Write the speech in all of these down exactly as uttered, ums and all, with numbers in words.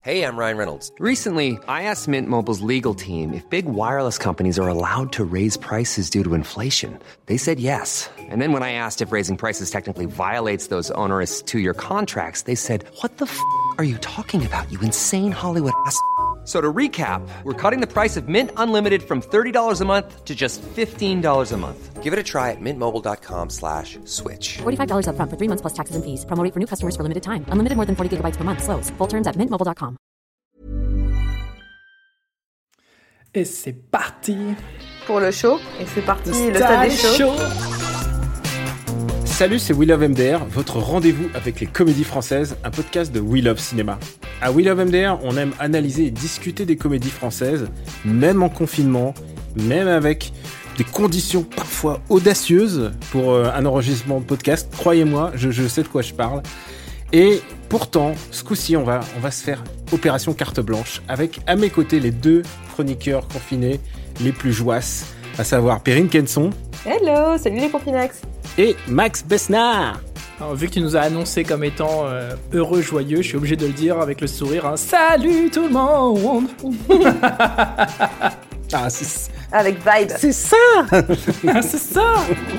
Hey, I'm Ryan Reynolds. Recently, I asked Mint Mobile's legal team if big wireless companies are allowed to raise prices due to inflation. They said yes. And then when I asked if raising prices technically violates those onerous two-year contracts, they said, what the f*** are you talking about, you insane Hollywood ass f- So to recap, we're cutting the price of Mint Unlimited from thirty dollars a month to just fifteen dollars a month. Give it a try at mintmobile.com slash switch. forty-five dollars up front for three months plus taxes and fees. Promo rate for new customers for limited time. Unlimited more than forty gigabytes per month. Slows full terms at mint mobile dot com. Et c'est parti pour le show. Et c'est parti, le, le stade des shows. show. Salut, c'est We Love M D R, votre rendez-vous avec les comédies françaises, un podcast de We Love Cinéma. À We Love M D R, on aime analyser et discuter des comédies françaises, même en confinement, même avec des conditions parfois audacieuses pour euh, un enregistrement de podcast. Croyez-moi, je, je sais de quoi je parle. Et pourtant, ce coup-ci, on va, on va se faire opération carte blanche avec à mes côtés les deux chroniqueurs confinés les plus joasses, à savoir Perrine Kenson. Hello, salut les Confinex. Et Max Besnard. Alors, vu que tu nous as annoncé comme étant euh, heureux, joyeux, je suis obligé de le dire avec le sourire. Hein. Salut tout le monde. Ah, c'est... Avec vibe. C'est ça. C'est ça.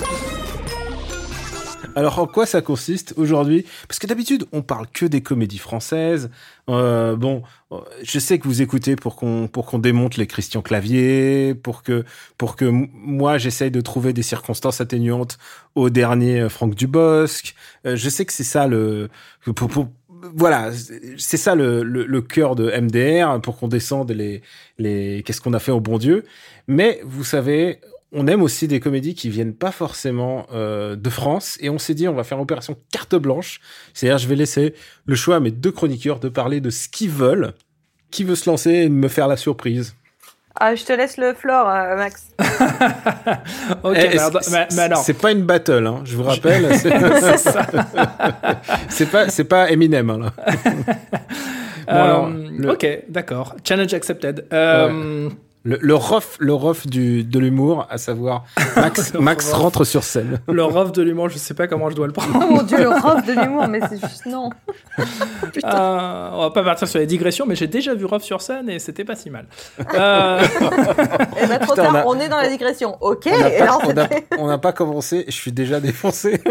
Alors, en quoi ça consiste aujourd'hui ? Parce que d'habitude, on parle que des comédies françaises. Euh, bon, je sais que vous écoutez pour qu'on pour qu'on démonte les Christian Clavier, pour que pour que moi j'essaye de trouver des circonstances atténuantes au dernier Franck Dubosc. Euh, je sais que c'est ça le pour, pour, voilà, c'est ça le, le le cœur de M D R, pour qu'on descende les les qu'est-ce qu'on a fait au bon Dieu. Mais vous savez, on aime aussi des comédies qui viennent pas forcément euh, de France, et on s'est dit on va faire opération carte blanche. C'est-à-dire je vais laisser le choix à mes deux chroniqueurs de parler de ce qu'ils veulent. Qui veut se lancer et me faire la surprise ? Ah, je te laisse le floor, euh, Max. Ok, eh, mais, alors, mais, mais alors, c'est pas une battle, hein, je vous rappelle. C'est, c'est ça. c'est pas c'est pas Eminem hein, là. Bon, euh, alors, le... Ok, d'accord. Challenge accepted. Euh... Ouais. Le, le rough, le rough du, de l'humour, à savoir Max, Max rentre sur scène. Le rough de l'humour, je sais pas comment je dois le prendre. Oh mon dieu, le rough de l'humour, mais c'est juste non. Putain. Euh, on va pas partir sur les digressions, mais j'ai déjà vu rough sur scène et c'était pas si mal. Euh... Et bah trop Putain, tard, on, a... on est dans la digression. Ok, on et là on n'a pas, pas commencé, je suis déjà défoncé.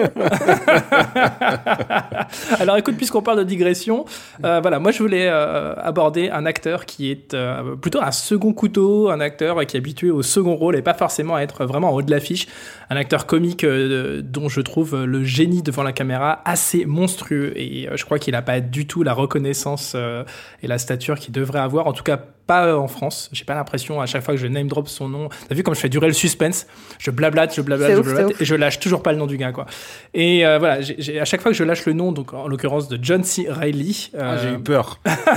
Alors écoute, puisqu'on parle de digression, euh, voilà, moi je voulais euh, aborder un acteur qui est euh, plutôt un second couteau, un acteur qui est habitué au second rôle et pas forcément à être vraiment en haut de l'affiche, un acteur comique euh, dont je trouve le génie devant la caméra assez monstrueux, et euh, je crois qu'il n'a pas du tout la reconnaissance euh, et la stature qu'il devrait avoir, en tout cas pas en France. J'ai pas l'impression, à chaque fois que je name drop son nom, t'as vu comme je fais durer le suspense, je blablate, je blablate, c'est je ouf, blablate et je lâche toujours pas le nom du gars, quoi. Et euh, voilà, j'ai, j'ai, à chaque fois que je lâche le nom, donc en l'occurrence de John C. Reilly, euh... ah, j'ai eu peur.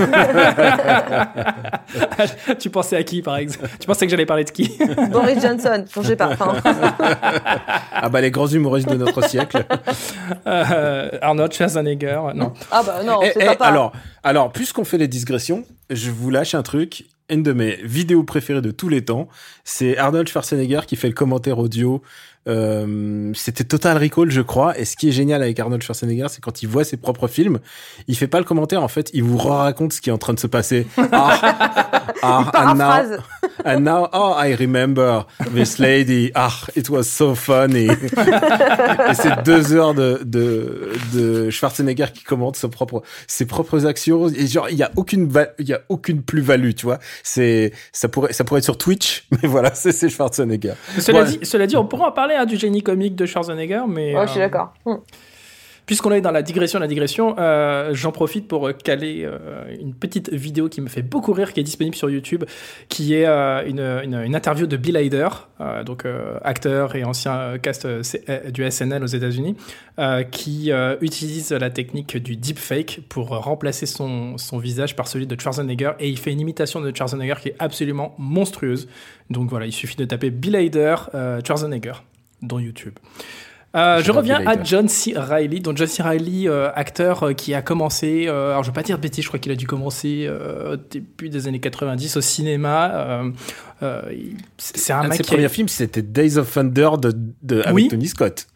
Tu pensais à qui, par exemple ? Tu pensais que j'allais parler de qui ? Boris Johnson, dont j'ai pas. Enfin... Ah bah les grands humoristes de notre siècle. euh, Arnold Schwarzenegger, non. Ah bah non, et, c'est et, pas pas. Alors, alors, puisqu'on fait les digressions, je vous lâche un truc. Une de mes vidéos préférées de tous les temps, c'est Arnold Schwarzenegger qui fait le commentaire audio. Euh, c'était Total Recall, je crois. Et ce qui est génial avec Arnold Schwarzenegger, c'est quand il voit ses propres films, il fait pas le commentaire. En fait, il vous raconte ce qui est en train de se passer. Ah, ah, and now, and now, oh, I remember this lady. Ah, it was so funny. Et c'est deux heures de, de, de Schwarzenegger qui commente ses propres, ses propres actions. Et genre, il y a aucune, il y a aucune plus-value, tu vois. C'est, ça pourrait, ça pourrait être sur Twitch, mais voilà, c'est, c'est Schwarzenegger. Cela bon, dit, cela dit, on pourra en parler hein, du génie comique de Schwarzenegger, mais. Oh, je suis euh, d'accord. Hum. Puisqu'on est dans la digression, la digression, euh, j'en profite pour caler euh, une petite vidéo qui me fait beaucoup rire, qui est disponible sur YouTube, qui est euh, une, une, une interview de Bill Hader, euh, donc euh, acteur et ancien cast euh, du S N L aux États-Unis, euh, qui euh, utilise la technique du deepfake pour remplacer son, son visage par celui de Schwarzenegger, et il fait une imitation de Schwarzenegger qui est absolument monstrueuse. Donc voilà, il suffit de taper Bill Hader euh, Schwarzenegger dans YouTube. Euh, je reviens à John C. Reilly. Donc John C. Reilly, euh, acteur euh, qui a commencé, euh, alors je vais pas dire de bêtises, je crois qu'il a dû commencer euh, au début des années quatre-vingt-dix au cinéma. Euh, euh, c'est un, un mec. Ses premiers films, c'était Days of Thunder de, de avec oui. Tony Scott.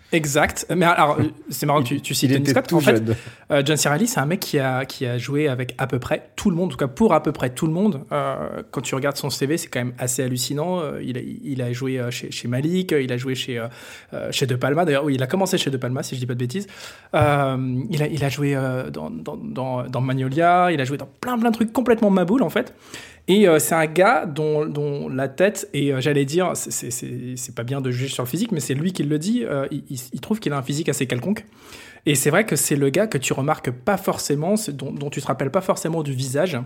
Exact. Mais alors, c'est marrant que tu, tu cites Il Tony était Scott. tout En fait, jeune. euh, John C. Reilly, c'est un mec qui a, qui a joué avec à peu près tout le monde, en tout cas pour à peu près tout le monde. Euh, quand tu regardes son C V, c'est quand même assez hallucinant. Euh, il, a, il a joué euh, chez, chez Malik, il a joué chez, euh, chez De Palma. D'ailleurs, oui, il a commencé chez De Palma, si je dis pas de bêtises. Euh, il, a, il a joué euh, dans, dans, dans, dans Magnolia, il a joué dans plein, plein de trucs complètement maboules, en fait. Et euh, c'est un gars dont, dont la tête, et euh, j'allais dire, c'est, c'est, c'est, c'est pas bien de juger sur le physique, mais c'est lui qui le dit, euh, il, il trouve qu'il a un physique assez quelconque. Et c'est vrai que c'est le gars que tu remarques pas forcément, dont, dont tu te rappelles pas forcément du visage.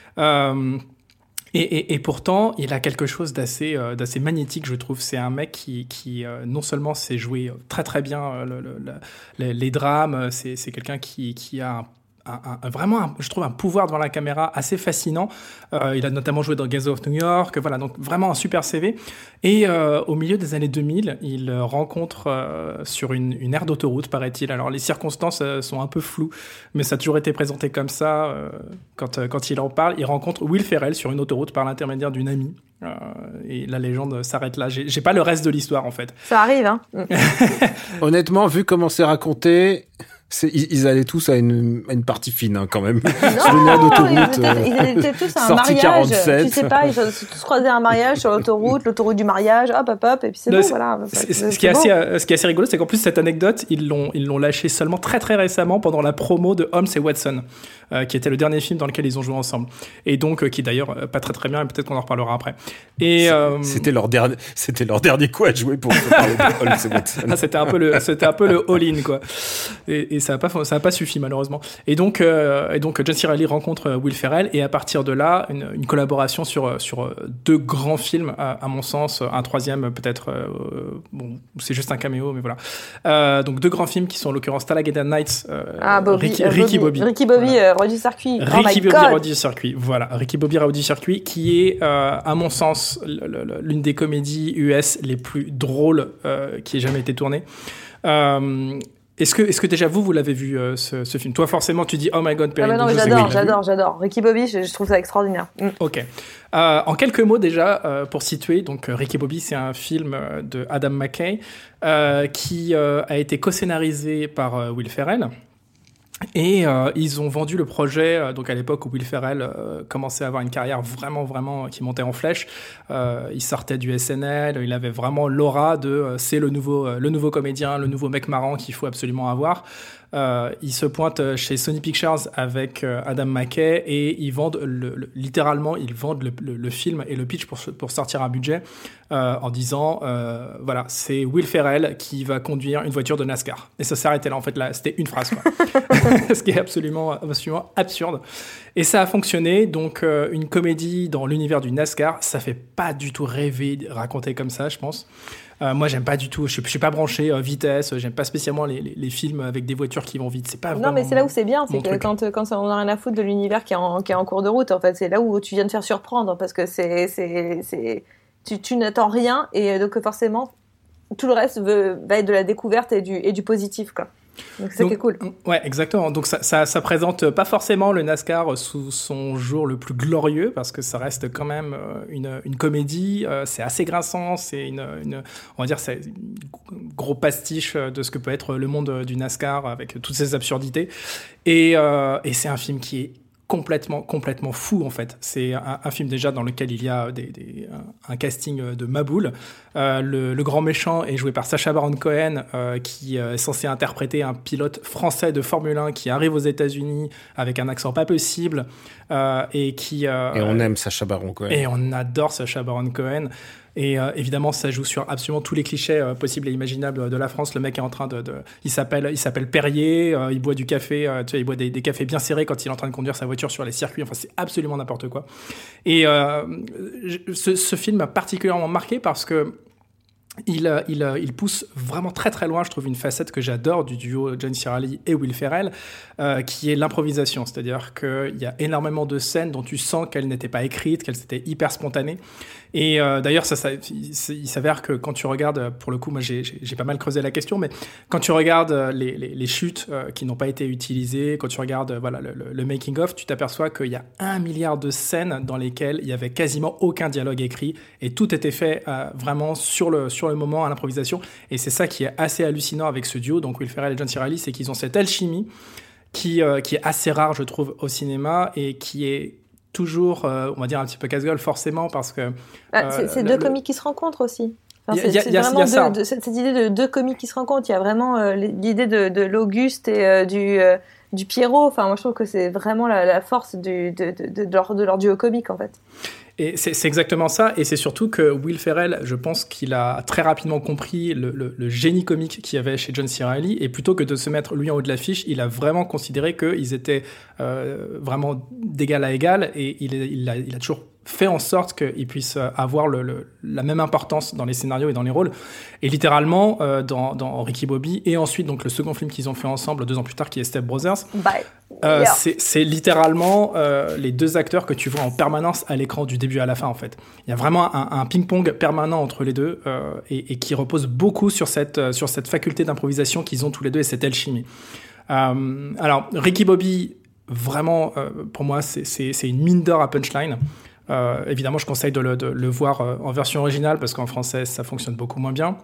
Euh, et, et, et pourtant, il a quelque chose d'assez, euh, d'assez magnétique, je trouve. C'est un mec qui, qui euh, non seulement sait jouer très très bien euh, le, le, le, les drames, c'est, c'est quelqu'un qui, qui a un Un, un, vraiment, un, je trouve, un pouvoir devant la caméra assez fascinant. Euh, il a notamment joué dans Gangs of New York, voilà, donc vraiment un super C V. Et euh, au milieu des années deux mille, il rencontre euh, sur une, une aire d'autoroute, paraît-il. Alors les circonstances euh, sont un peu floues, mais ça a toujours été présenté comme ça. Euh, quand, euh, quand il en parle, il rencontre Will Ferrell sur une autoroute par l'intermédiaire d'une amie. Euh, et la légende s'arrête là. J'ai, j'ai pas le reste de l'histoire, en fait. Ça arrive, hein. Honnêtement, vu comment c'est raconté, c'est, ils, ils allaient tous à une, à une partie fine, hein, quand même. Sur une aire d'autoroute. Ils étaient, ils étaient tous à un sortie mariage. quarante-sept. Tu sais pas, ils ont tous croisé un mariage sur l'autoroute, l'autoroute du mariage, hop, hop, hop, et puis c'est Non, bon, c'est- voilà. c'est- C'est- ce, qui est c'est assez, bon. euh, ce qui est assez rigolo, c'est qu'en plus, cette anecdote, ils l'ont, ils l'ont lâchée seulement très très récemment pendant la promo de Holmes et Watson, euh, qui était le dernier film dans lequel ils ont joué ensemble. Et donc, euh, qui est d'ailleurs euh, pas très très bien, et peut-être qu'on en reparlera après. Et, euh, C'était leur dernier, c'était leur dernier coup à jouer pour parler de Holmes et Watson. Ah, c'était un peu le, c'était un peu le all-in, quoi. Et, et ça a pas, ça a pas suffi, malheureusement. Et donc, euh, et donc, John C. Reilly rencontre euh, Will Ferrell, et à partir de là, une, une collaboration sur, sur euh, deux grands films, à, à mon sens, un troisième, peut-être, euh, bon, c'est juste un caméo, mais voilà. Euh, donc, deux grands films qui sont, en l'occurrence, Talladega Nights, euh, Ah, Bobby, Ricky, euh, Ricky Bobby. Ricky Bobby, Voilà. euh, roi du circuit. Oh Ricky my Bobby, God. roi du circuit. Voilà, Ricky Bobby, roi du circuit, qui est, euh, à mon sens, le- le- l'une des comédies U S les plus drôles euh, qui ait jamais été tournée. Euh, est-ce que, est-ce que déjà vous, vous l'avez vu euh, ce, ce film? Toi, forcément, tu dis Oh my God, Ah Perry. bah non, donc mais je sais j'adore, que tu l'as vu. j'adore, j'adore. Ricky Bobby, je, je trouve ça extraordinaire. Mm. Ok. Euh, en quelques mots déjà, euh, pour situer, donc euh, Ricky Bobby, c'est un film euh, de Adam McKay euh, qui euh, a été co-scénarisé par euh, Will Ferrell. Et euh, ils ont vendu le projet, euh, donc à l'époque où Will Ferrell euh, commençait à avoir une carrière vraiment, vraiment qui montait en flèche. Euh, il sortait du S N L, il avait vraiment l'aura de euh, c'est le nouveau, euh, le nouveau comédien, le nouveau mec marrant qu'il faut absolument avoir. Euh, il se pointe chez Sony Pictures avec euh, Adam McKay et ils vendent le, le- littéralement ils vendent le, le, le film et le pitch pour, pour sortir un budget euh, en disant euh, voilà, c'est Will Ferrell qui va conduire une voiture de NASCAR, et ça s'arrêtait là, en fait. Là, c'était une phrase, quoi. Ce qui est absolument, absolument absurde. Et ça a fonctionné. Donc euh, une comédie dans l'univers du NASCAR, ça fait pas du tout rêver raconter comme ça, je pense. Euh, moi, j'aime pas du tout. Je suis, je suis pas branché euh, vitesse. J'aime pas spécialement les, les, les films avec des voitures qui vont vite. C'est pas Non, vraiment mais c'est là où c'est bien, c'est mon que truc. quand, quand on a rien à foutre de l'univers qui est en, qui est en cours de route, en fait, c'est là où tu viens de faire surprendre, parce que c'est, c'est, c'est, tu, tu n'attends rien, et donc forcément, tout le reste veut, va être de la découverte et du, et du positif, quoi. Donc c'est ça Donc, qui est cool. Ouais, exactement. Donc ça, ça, ça présente pas forcément le NASCAR sous son jour le plus glorieux, parce que ça reste quand même euh, une, une comédie. Euh, c'est assez grinçant. C'est une, une, on va dire, c'est un gros pastiche de ce que peut être le monde du NASCAR avec toutes ses absurdités. Et, euh, et c'est un film qui est complètement, complètement fou, en fait. C'est un, un film déjà dans lequel il y a des, des, un, un casting de maboule. Euh, le, le grand méchant est joué par Sacha Baron Cohen, euh, qui euh, est censé interpréter un pilote français de Formule un qui arrive aux États-Unis avec un accent pas possible, euh, et qui... euh, Et on aime Sacha Baron Cohen. et on adore Sacha Baron Cohen. Et euh, évidemment, ça joue sur absolument tous les clichés euh, possibles et imaginables de la France. Le mec est en train de... de il s'appelle il s'appelle Perrier, euh, il boit du café, euh, tu vois, il boit des, des cafés bien serrés quand il est en train de conduire sa voiture sur les circuits. Enfin, c'est absolument n'importe quoi. Et euh, je- ce, ce film m'a particulièrement marqué parce que Il, euh, il, euh, il pousse vraiment très très loin, je trouve, une facette que j'adore du duo John C. Reilly et Will Ferrell, euh, qui est l'improvisation. C'est-à-dire qu'il y a énormément de scènes dont tu sens qu'elles n'étaient pas écrites, qu'elles étaient hyper spontanées. Et euh, d'ailleurs, ça, ça, il, il s'avère que quand tu regardes, pour le coup, moi j'ai, j'ai, j'ai pas mal creusé la question, mais quand tu regardes les, les, les chutes euh, qui n'ont pas été utilisées, quand tu regardes voilà, le, le, le making-of, tu t'aperçois qu'il y a un milliard de scènes dans lesquelles il y avait quasiment aucun dialogue écrit et tout était fait euh, vraiment sur le, sur sur le moment, à l'improvisation. Et c'est ça qui est assez hallucinant avec ce duo, donc Will Ferrell et John C. Reilly, c'est qu'ils ont cette alchimie qui, euh, qui est assez rare, je trouve, au cinéma et qui est toujours, euh, on va dire, un petit peu casse-gueule, forcément, parce que... Ah, c'est, c'est le, deux le... comiques qui se rencontrent aussi. Enfin, y a, c'est, y a, c'est y a, vraiment y a ça. de, de, cette, cette idée de deux comiques qui se rencontrent. Il y a vraiment euh, l'idée de, de l'Auguste et euh, du, euh, du Pierrot. Enfin, moi, je trouve que c'est vraiment la, la force du, de, de, de, leur, de leur duo comique, en fait. Et c'est, c'est exactement ça, et c'est surtout que Will Ferrell, je pense qu'il a très rapidement compris le, le, le génie comique qu'il y avait chez John C. Reilly, et plutôt que de se mettre lui en haut de l'affiche, il a vraiment considéré qu'ils étaient euh, vraiment d'égal à égal, et il, il, a, il a toujours fait en sorte qu'ils puissent avoir le, le, la même importance dans les scénarios et dans les rôles. Et littéralement, euh, dans, dans Ricky Bobby, et ensuite donc le second film qu'ils ont fait ensemble deux ans plus tard, qui est Step Brothers, Bye. Euh, Yeah. c'est, c'est littéralement euh, les deux acteurs que tu vois en permanence à l'écran du début à la fin, en fait. Il y a vraiment un, un ping-pong permanent entre les deux euh, et, et qui repose beaucoup sur cette, euh, sur cette faculté d'improvisation qu'ils ont tous les deux et cette alchimie. Euh, alors, Ricky Bobby, vraiment, euh, pour moi, c'est, c'est, c'est une mine d'or à punchline. Euh, évidemment, je conseille de le, de le voir euh, en version originale parce qu'en français, ça fonctionne beaucoup moins bien.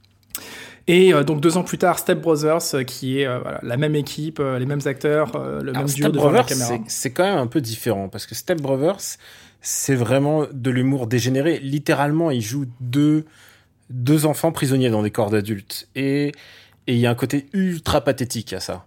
Et euh, donc deux ans plus tard, Step Brothers, euh, qui est euh, voilà, la même équipe, euh, les mêmes acteurs, euh, le Alors, même Step duo devant Brothers, la caméra. c'est, c'est quand même un peu différent parce que Step Brothers, c'est vraiment de l'humour dégénéré. Littéralement, ils jouent deux, deux enfants prisonniers dans des corps d'adultes. Et il y a un côté ultra pathétique à ça.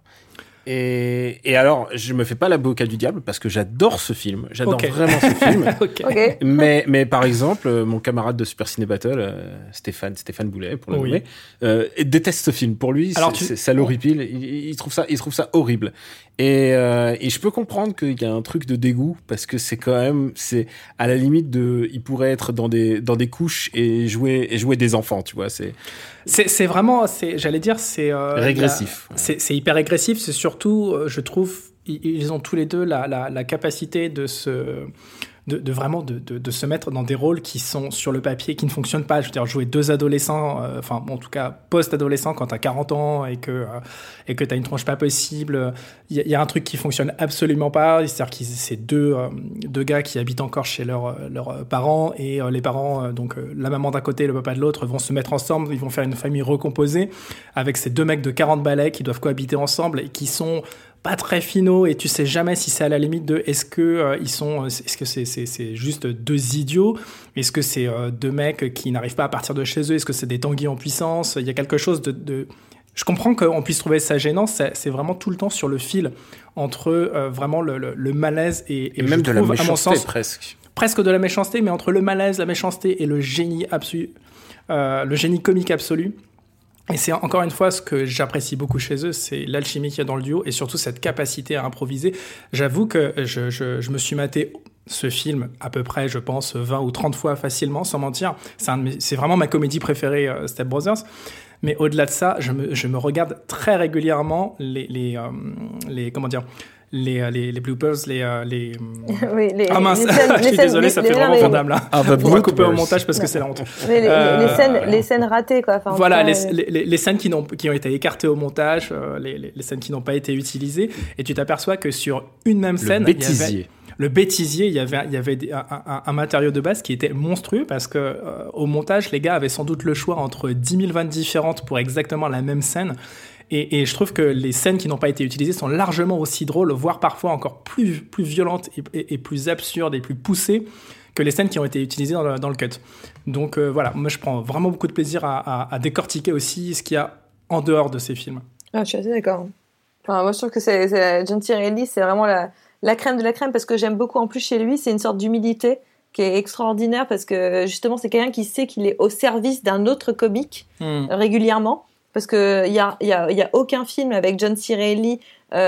Et, et alors, je me fais pas l'avocat du diable parce que j'adore ce film. J'adore Okay. vraiment ce film. Ok. Ok. Mais, mais par exemple, euh, mon camarade de Super Ciné Battle, euh, Stéphane, Stéphane Boulet, pour le Oui. nommer, euh, déteste ce film. Pour lui, Alors, c'est, tu- c'est, ça l'horripile. Il, il trouve ça, il trouve ça horrible. Et, euh, et je peux comprendre qu'il y a un truc de dégoût parce que c'est quand même, c'est à la limite de, il pourrait être dans des, dans des couches et jouer, et jouer des enfants, tu vois. C'est C'est, c'est vraiment, c'est, j'allais dire, c'est euh, régressif. la- c'est, c'est hyper régressif. C'est surtout, euh, je trouve, ils, ils ont tous les deux la, la, la capacité de se, de, de vraiment de, de, de se mettre dans des rôles qui sont sur le papier, qui ne fonctionnent pas. Je veux dire, jouer deux adolescents, euh, enfin, bon, en tout cas, post-adolescents quand t'as quarante ans et que, euh, et que t'as une tronche pas possible. Il y, a- il y a un truc qui fonctionne absolument pas. C'est-à-dire que c'est deux, euh, deux gars qui habitent encore chez leurs leurs parents et euh, les parents, euh, donc euh, la maman d'un côté et le papa de l'autre, vont se mettre ensemble. Ils vont faire une famille recomposée avec ces deux mecs de quarante balais qui doivent cohabiter ensemble et qui sont pas très finaux et tu sais jamais si c'est à la limite de est-ce que euh, ils sont est-ce que c'est c'est c'est juste deux idiots, est-ce que c'est euh, deux mecs qui n'arrivent pas à partir de chez eux, est-ce que c'est des Tanguy en puissance. Il y a quelque chose de, de... je comprends qu'on puisse trouver ça gênant. C'est, c'est vraiment tout le temps sur le fil entre euh, vraiment le, le, le malaise et, et, et même je de la trouve, à mon méchanceté sens, presque. presque de la méchanceté, mais entre le malaise, la méchanceté et le génie absolu, euh, le génie comique absolu. Et c'est encore une fois ce que j'apprécie beaucoup chez eux, c'est l'alchimie qu'il y a dans le duo et surtout cette capacité à improviser. J'avoue que je, je, je me suis maté ce film à peu près, je pense, vingt ou trente fois facilement, sans mentir. C'est, un de mes, c'est vraiment ma comédie préférée, euh, Step Brothers. Mais au-delà de ça, je me, je me regarde très régulièrement les, les, euh, les comment dire, les, les, les bloopers, les... euh, les Oui, les, ah mince, les scènes- je suis les scènes- désolé, ça les- fait les- vraiment les- vandame là. Ah, the On va couper bloopers. au montage parce que c'est la honte. les, les- Euh, les scènes, les scènes ratées, quoi. Enfin, en Voilà, tout cas, les, les, les scènes qui, n'ont, qui ont été écartées au montage, euh, les, les, les scènes qui n'ont pas été utilisées, et tu t'aperçois que sur une même scène, Le il y avait, bêtisier. le bêtisier, il y avait, il y avait des- un, un, un matériau de base qui était monstrueux parce que euh, au montage, les gars avaient sans doute le choix entre dix mille vannes différentes pour exactement la même scène. Et, et je trouve que les scènes qui n'ont pas été utilisées sont largement aussi drôles, voire parfois encore plus, plus violentes et, et, et plus absurdes et plus poussées que les scènes qui ont été utilisées dans le, dans le cut. Donc euh, voilà, moi je prends vraiment beaucoup de plaisir à, à, à décortiquer aussi ce qu'il y a en dehors de ces films. Ah, je suis assez d'accord. Enfin, moi, je trouve que c'est, c'est John C. Reilly, c'est vraiment la, la crème de la crème parce que j'aime beaucoup en plus chez lui, c'est une sorte d'humilité qui est extraordinaire parce que justement, c'est quelqu'un qui sait qu'il est au service d'un autre comique Hmm. régulièrement. Parce que il y a, y a, y a aucun film avec John C. Reilly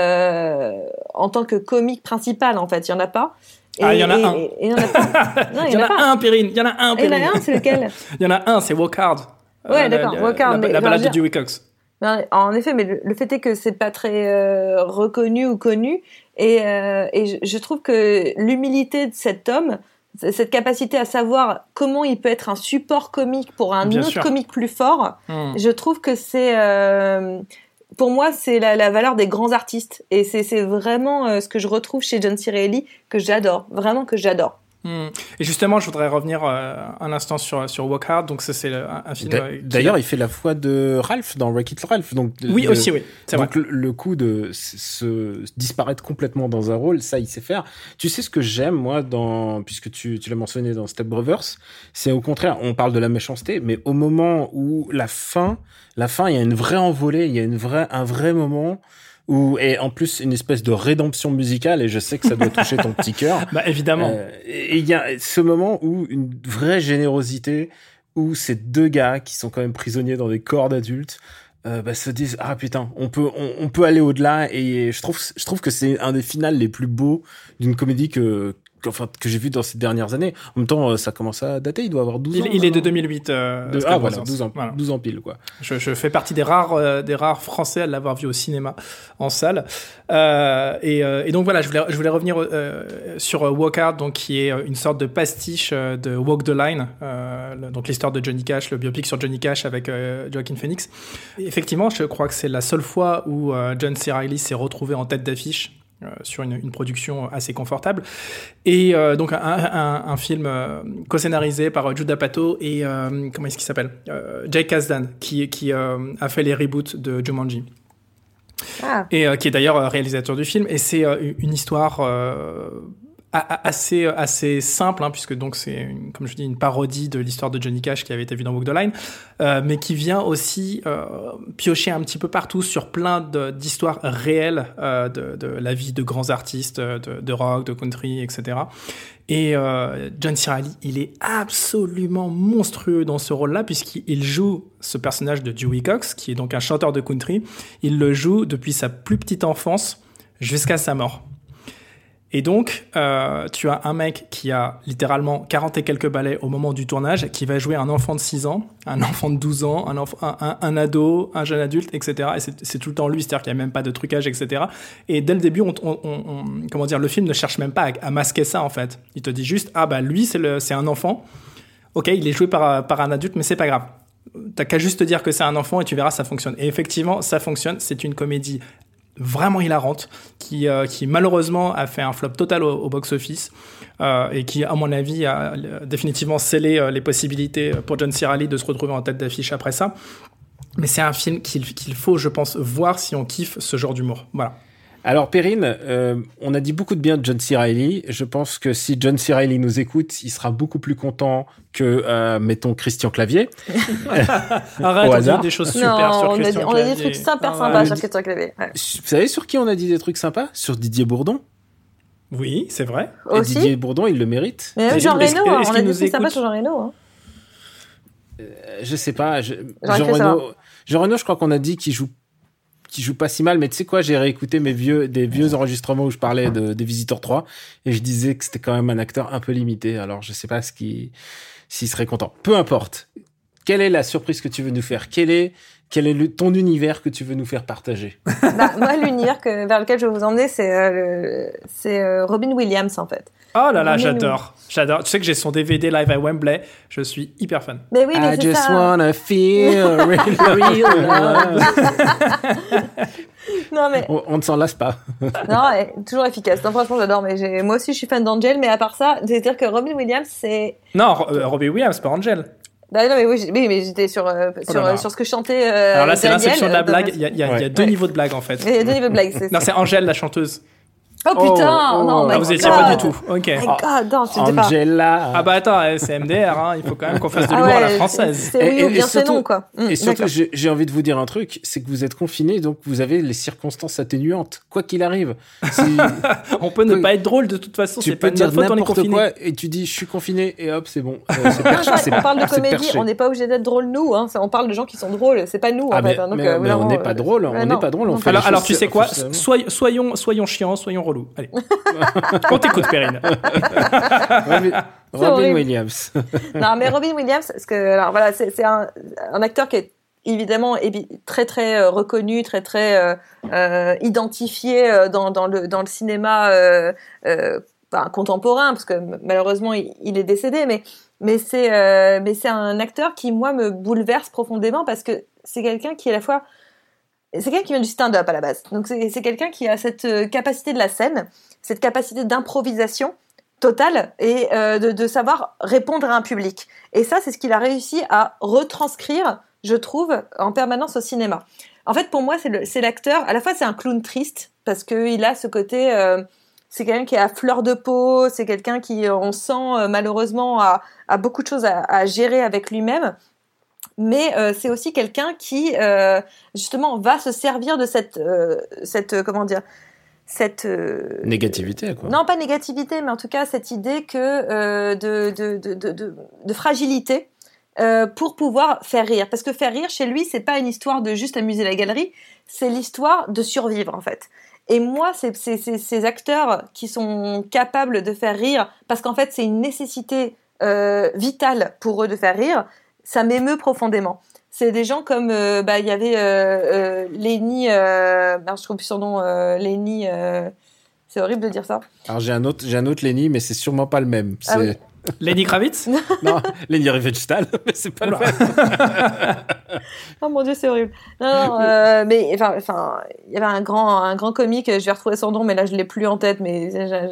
euh, en tant que comique principal, en fait. Il y en a pas. Et, Ah, il y en a et, un. et- et il y en a pas. Non, Il y en a pas. un, Perrine, il y en a un, Et il y en Perrine. a un, c'est lequel? Il y en a un, c'est Walk Hard. Ouais, la- d'accord, la- Walk Hard, La, mais la enfin, balade je de veux Dewey Cox. Non, en effet, mais le, le fait est que c'est pas très euh, reconnu ou connu, et, euh, et je, je trouve que l'humilité de cet homme, c- cette capacité à savoir comment il peut être un support comique pour un Bien autre sûr. comique plus fort, Hmm. je trouve que c'est, euh, pour moi, c'est la, la valeur des grands artistes, et c'est, c'est vraiment euh, ce que je retrouve chez John C. Reilly que j'adore, vraiment que j'adore. Mmh. Et justement, je voudrais revenir euh, un instant sur sur Walk Hard. Donc ça, c'est un, un film. D'a- euh, qui- D'ailleurs, il fait la voix de Ralph dans Wreck-It Ralph. Donc oui, le, aussi, oui, c'est vrai. donc le, le coup de se, se disparaître complètement dans un rôle, ça, il sait faire. Tu sais ce que j'aime, moi, dans puisque tu, tu l'as mentionné dans Step Brothers, c'est au contraire, on parle de la méchanceté, mais au moment où la fin, la fin, il y a une vraie envolée, il y a une vraie, un vrai moment. Où, et en plus, une espèce de rédemption musicale, et je sais que ça doit toucher ton petit cœur. Bah, évidemment. Euh, et il y a ce moment où une vraie générosité, où ces deux gars qui sont quand même prisonniers dans des corps d'adultes, euh, bah, se disent ah putain, on peut, on, on peut aller au-delà. Et je trouve, je trouve que c'est un des finales les plus beaux d'une comédie que, que, enfin, que j'ai vu dans ces dernières années. En même temps, ça commence à dater. Il doit avoir douze il, ans. il est de non deux mille huit. Euh, de, Step ah voilà, Brothers. douze ans, Voilà. douze ans pile quoi. Je, je fais partie des rares, euh, des rares Français à l'avoir vu au cinéma, en salle. Euh, et, euh, et donc voilà, je voulais, je voulais revenir euh, sur Walk Hard, donc qui est une sorte de pastiche euh, de Walk the Line, euh, le, donc l'histoire de Johnny Cash, le biopic sur Johnny Cash avec euh, Joaquin Phoenix. Et effectivement, je crois que c'est la seule fois où euh, John C. Reilly s'est retrouvé en tête d'affiche. Euh, sur une, une production assez confortable. Et euh, donc, un, un, un film euh, co-scénarisé par Judd Apatow et, euh, comment est-ce qu'il s'appelle euh, Jake Kasdan, qui, qui euh, a fait les reboots de Jumanji. Ah. Et euh, qui est d'ailleurs réalisateur du film. Et c'est euh, une histoire euh, assez, assez simple, hein, puisque donc c'est, une, comme je dis, une parodie de l'histoire de Johnny Cash qui avait été vue dans Walk the Line, euh, mais qui vient aussi euh, piocher un petit peu partout sur plein de, d'histoires réelles euh, de, de la vie de grands artistes, de, de rock, de country, et cetera. Et euh, John C. Reilly, il est absolument monstrueux dans ce rôle-là, puisqu'il joue ce personnage de Dewey Cox, qui est donc un chanteur de country. Il le joue depuis sa plus petite enfance jusqu'à sa mort. Et donc, euh, tu as un mec qui a littéralement quarante et quelques balais au moment du tournage, qui va jouer un enfant de six ans, un enfant de douze ans, un, enf- un, un, un ado, un jeune adulte, et cetera. Et c'est, c'est tout le temps lui, c'est-à-dire qu'il n'y a même pas de trucage, et cetera. Et dès le début, on, on, on, comment dire, le film ne cherche même pas à, à masquer ça, en fait. Il te dit juste, ah bah lui, c'est, le, c'est un enfant. Ok, il est joué par, par un adulte, mais c'est pas grave. T'as qu'à juste te dire que c'est un enfant et tu verras, ça fonctionne. Et effectivement, ça fonctionne. C'est une comédie vraiment hilarante, qui, euh, qui malheureusement a fait un flop total au, au box-office euh, et qui, à mon avis, a euh, définitivement scellé euh, les possibilités pour John C. Reilly de se retrouver en tête d'affiche après ça. Mais c'est un film qu'il, qu'il faut, je pense, voir si on kiffe ce genre d'humour. Voilà. Alors Perrine, euh, on a dit beaucoup de bien de John C. Reilly. Je pense que si John C. Reilly nous écoute, il sera beaucoup plus content que, euh, mettons, Christian Clavier. Arrête, Au on hasard. dit des choses super Non, sur on a, dit, Christian on a dit Clavier. des trucs super Ah, sympas ouais. sur Christian Clavier. Ouais. Vous savez sur qui on a dit des trucs sympas? Sur Didier Bourdon. Oui, c'est vrai. Et Aussi. Didier Bourdon, il le mérite. Mais même Est-ce- Jean est-ce- Reno, hein, est-ce on a qu'il dit nous des trucs sympas écoute sur Jean Reno. Hein. Euh, je sais pas. Je, J'aurais Jean cru Reno, savoir. Jean Reno, je crois qu'on a dit qu'il joue qui joue pas si mal, mais tu sais quoi, j'ai réécouté mes vieux, des vieux enregistrements où je parlais de, des Visiteurs trois, et je disais que c'était quand même un acteur un peu limité, alors je sais pas ce qui, s'il serait content. Peu importe. Quelle est la surprise que tu veux nous faire? Quel est, quel est le, ton univers que tu veux nous faire partager? Bah, moi, l'univers que, vers lequel je vais vous emmener, c'est, euh, le, c'est euh, Robin Williams, en fait. Oh là là, Robin j'adore. J'adore. Tu sais que j'ai son D V D live à Wembley. Je suis hyper fan. Mais oui, mais I c'est just ça. wanna feel real, real love. Non, mais On, on ne s'en lasse pas. non, elle est toujours efficace. Non, franchement, j'adore. Mais j'ai... moi aussi, je suis fan d'Angel. Mais à part ça, c'est-à-dire que Robin Williams, c'est. Non, Ro- euh, Robbie Williams, pas Angel. Bah, non, mais oui, j'ai- oui, mais j'étais sur, euh, Oh sur, là là. euh, sur ce que je chantais. Euh, Alors là, c'est Daniel, l'inception de la euh, dans blague. ma- Il y a, il y a- il y a Ouais. deux Ouais. niveaux de blague, en fait. Il y a deux niveaux de blague. C'est... Non, c'est Angèle, la chanteuse. Oh putain, Oh, non, oh. my Ah, vous God. étiez pas du tout. Ok. My God, non, c'était pas. Angela. Ah bah attends, eh, c'est M D R, hein. Il faut quand même qu'on fasse de Ah l'humour à la ouais, française. C'est, c'est oui Et- ou et- bien et c'est surtout- non, quoi. Hum, Et surtout, d'accord. j'ai, j'ai envie de vous dire un truc, c'est que vous êtes confinés, donc vous avez les circonstances atténuantes, quoi qu'il arrive. Si On peut ne Oui. pas être drôle de toute façon, tu c'est peux pas de notre dire faute, on est n'importe confiné. quoi et tu dis je suis confiné et hop c'est bon. Euh, c'est perché, c'est- On parle de c'est comédie, perché. on n'est pas obligé d'être drôle nous. Hein. C'est- On parle de gens qui sont drôles, c'est pas nous en Ah, mais, fait. hein. Donc, mais- euh, mais vraiment, on n'est pas euh, drôle, on ouais, n'est non. pas drôle, on Non, fait Alors, les alors choses tu sais quoi officiellement. Soy- soyons, soyons chiants, soyons relous. Allez. On t'écoute, Perrine. Robin, Robin horrible. Williams. Non, mais Robin Williams, parce que alors voilà, c'est, c'est un, un acteur qui est évidemment évi- très très euh, reconnu, très très euh, euh, identifié euh, dans, dans le dans le cinéma euh, euh, enfin, contemporain, parce que m- malheureusement il, il est décédé, mais mais c'est euh, mais c'est un acteur qui moi me bouleverse profondément parce que c'est quelqu'un qui à la fois c'est quelqu'un qui vient du stand-up à la base, donc c'est, c'est quelqu'un qui a cette euh, capacité de la scène, cette capacité d'improvisation totale et euh, de, de savoir répondre à un public. Et ça, c'est ce qu'il a réussi à retranscrire, je trouve, en permanence au cinéma. En fait, pour moi, c'est, le, c'est l'acteur, à la fois c'est un clown triste, parce qu'il a ce côté, euh, c'est quelqu'un qui est à fleur de peau, c'est quelqu'un qui, on sent euh, malheureusement, a, a beaucoup de choses à, à gérer avec lui-même, mais euh, c'est aussi quelqu'un qui, euh, justement, va se servir de cette, euh, cette euh, comment dire, cette euh, négativité, quoi. Non, pas négativité, mais en tout cas cette idée que euh, de, de, de, de, de, de fragilité euh, pour pouvoir faire rire. Parce que faire rire, chez lui, c'est pas une histoire de juste amuser la galerie, c'est l'histoire de survivre, en fait. Et moi, c'est, c'est, c'est ces acteurs qui sont capables de faire rire, parce qu'en fait, c'est une nécessité euh, vitale pour eux de faire rire, ça m'émeut profondément. C'est des gens comme euh, bah il y avait euh, euh, Lenny euh, ben, je trouve plus son nom euh, Lenny euh, c'est horrible de dire ça. Alors j'ai un autre j'ai un autre Lenny mais c'est sûrement pas le même. C'est... Ah oui. Lenny Kravitz. Non, Lenny Riefenstahl, mais c'est pas le même. Oh mon Dieu, c'est horrible. Non, non euh, mais enfin, enfin, il y avait un grand, un grand comique. Je vais retrouver son nom, mais là je l'ai plus en tête. Mais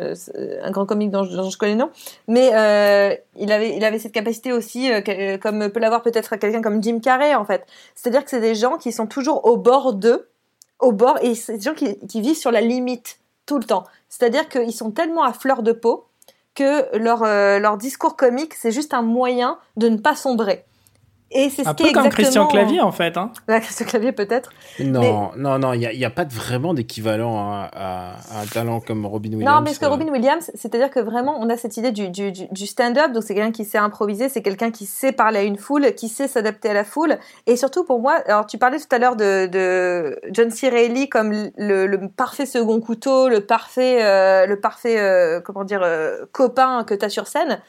un grand comique dont je, dont je connais le nom. Mais euh, il avait, il avait cette capacité aussi, euh, comme peut l'avoir peut-être quelqu'un comme Jim Carrey en fait. C'est-à-dire que c'est des gens qui sont toujours au bord d'eux, au bord, et c'est des gens qui, qui vivent sur la limite tout le temps. C'est-à-dire qu'ils sont tellement à fleur de peau que leur, euh, leur discours comique, c'est juste un moyen de ne pas sombrer. Et c'est ce un qui peu est comme exactement... Christian Clavier, en fait. Hein. Ouais, Christian Clavier, peut-être. Non, mais... non, non, il n'y a, y a pas de, vraiment d'équivalent à, à, à un talent comme Robin Williams. Non, mais ce que Robin Williams, c'est-à-dire que vraiment, on a cette idée du, du, du, du stand-up, donc c'est quelqu'un qui sait improviser, c'est quelqu'un qui sait parler à une foule, qui sait s'adapter à la foule, et surtout pour moi, alors tu parlais tout à l'heure de, de John C. Reilly comme le, le parfait second couteau, le parfait, euh, le parfait, euh, comment dire, euh, copain que t'as sur scène.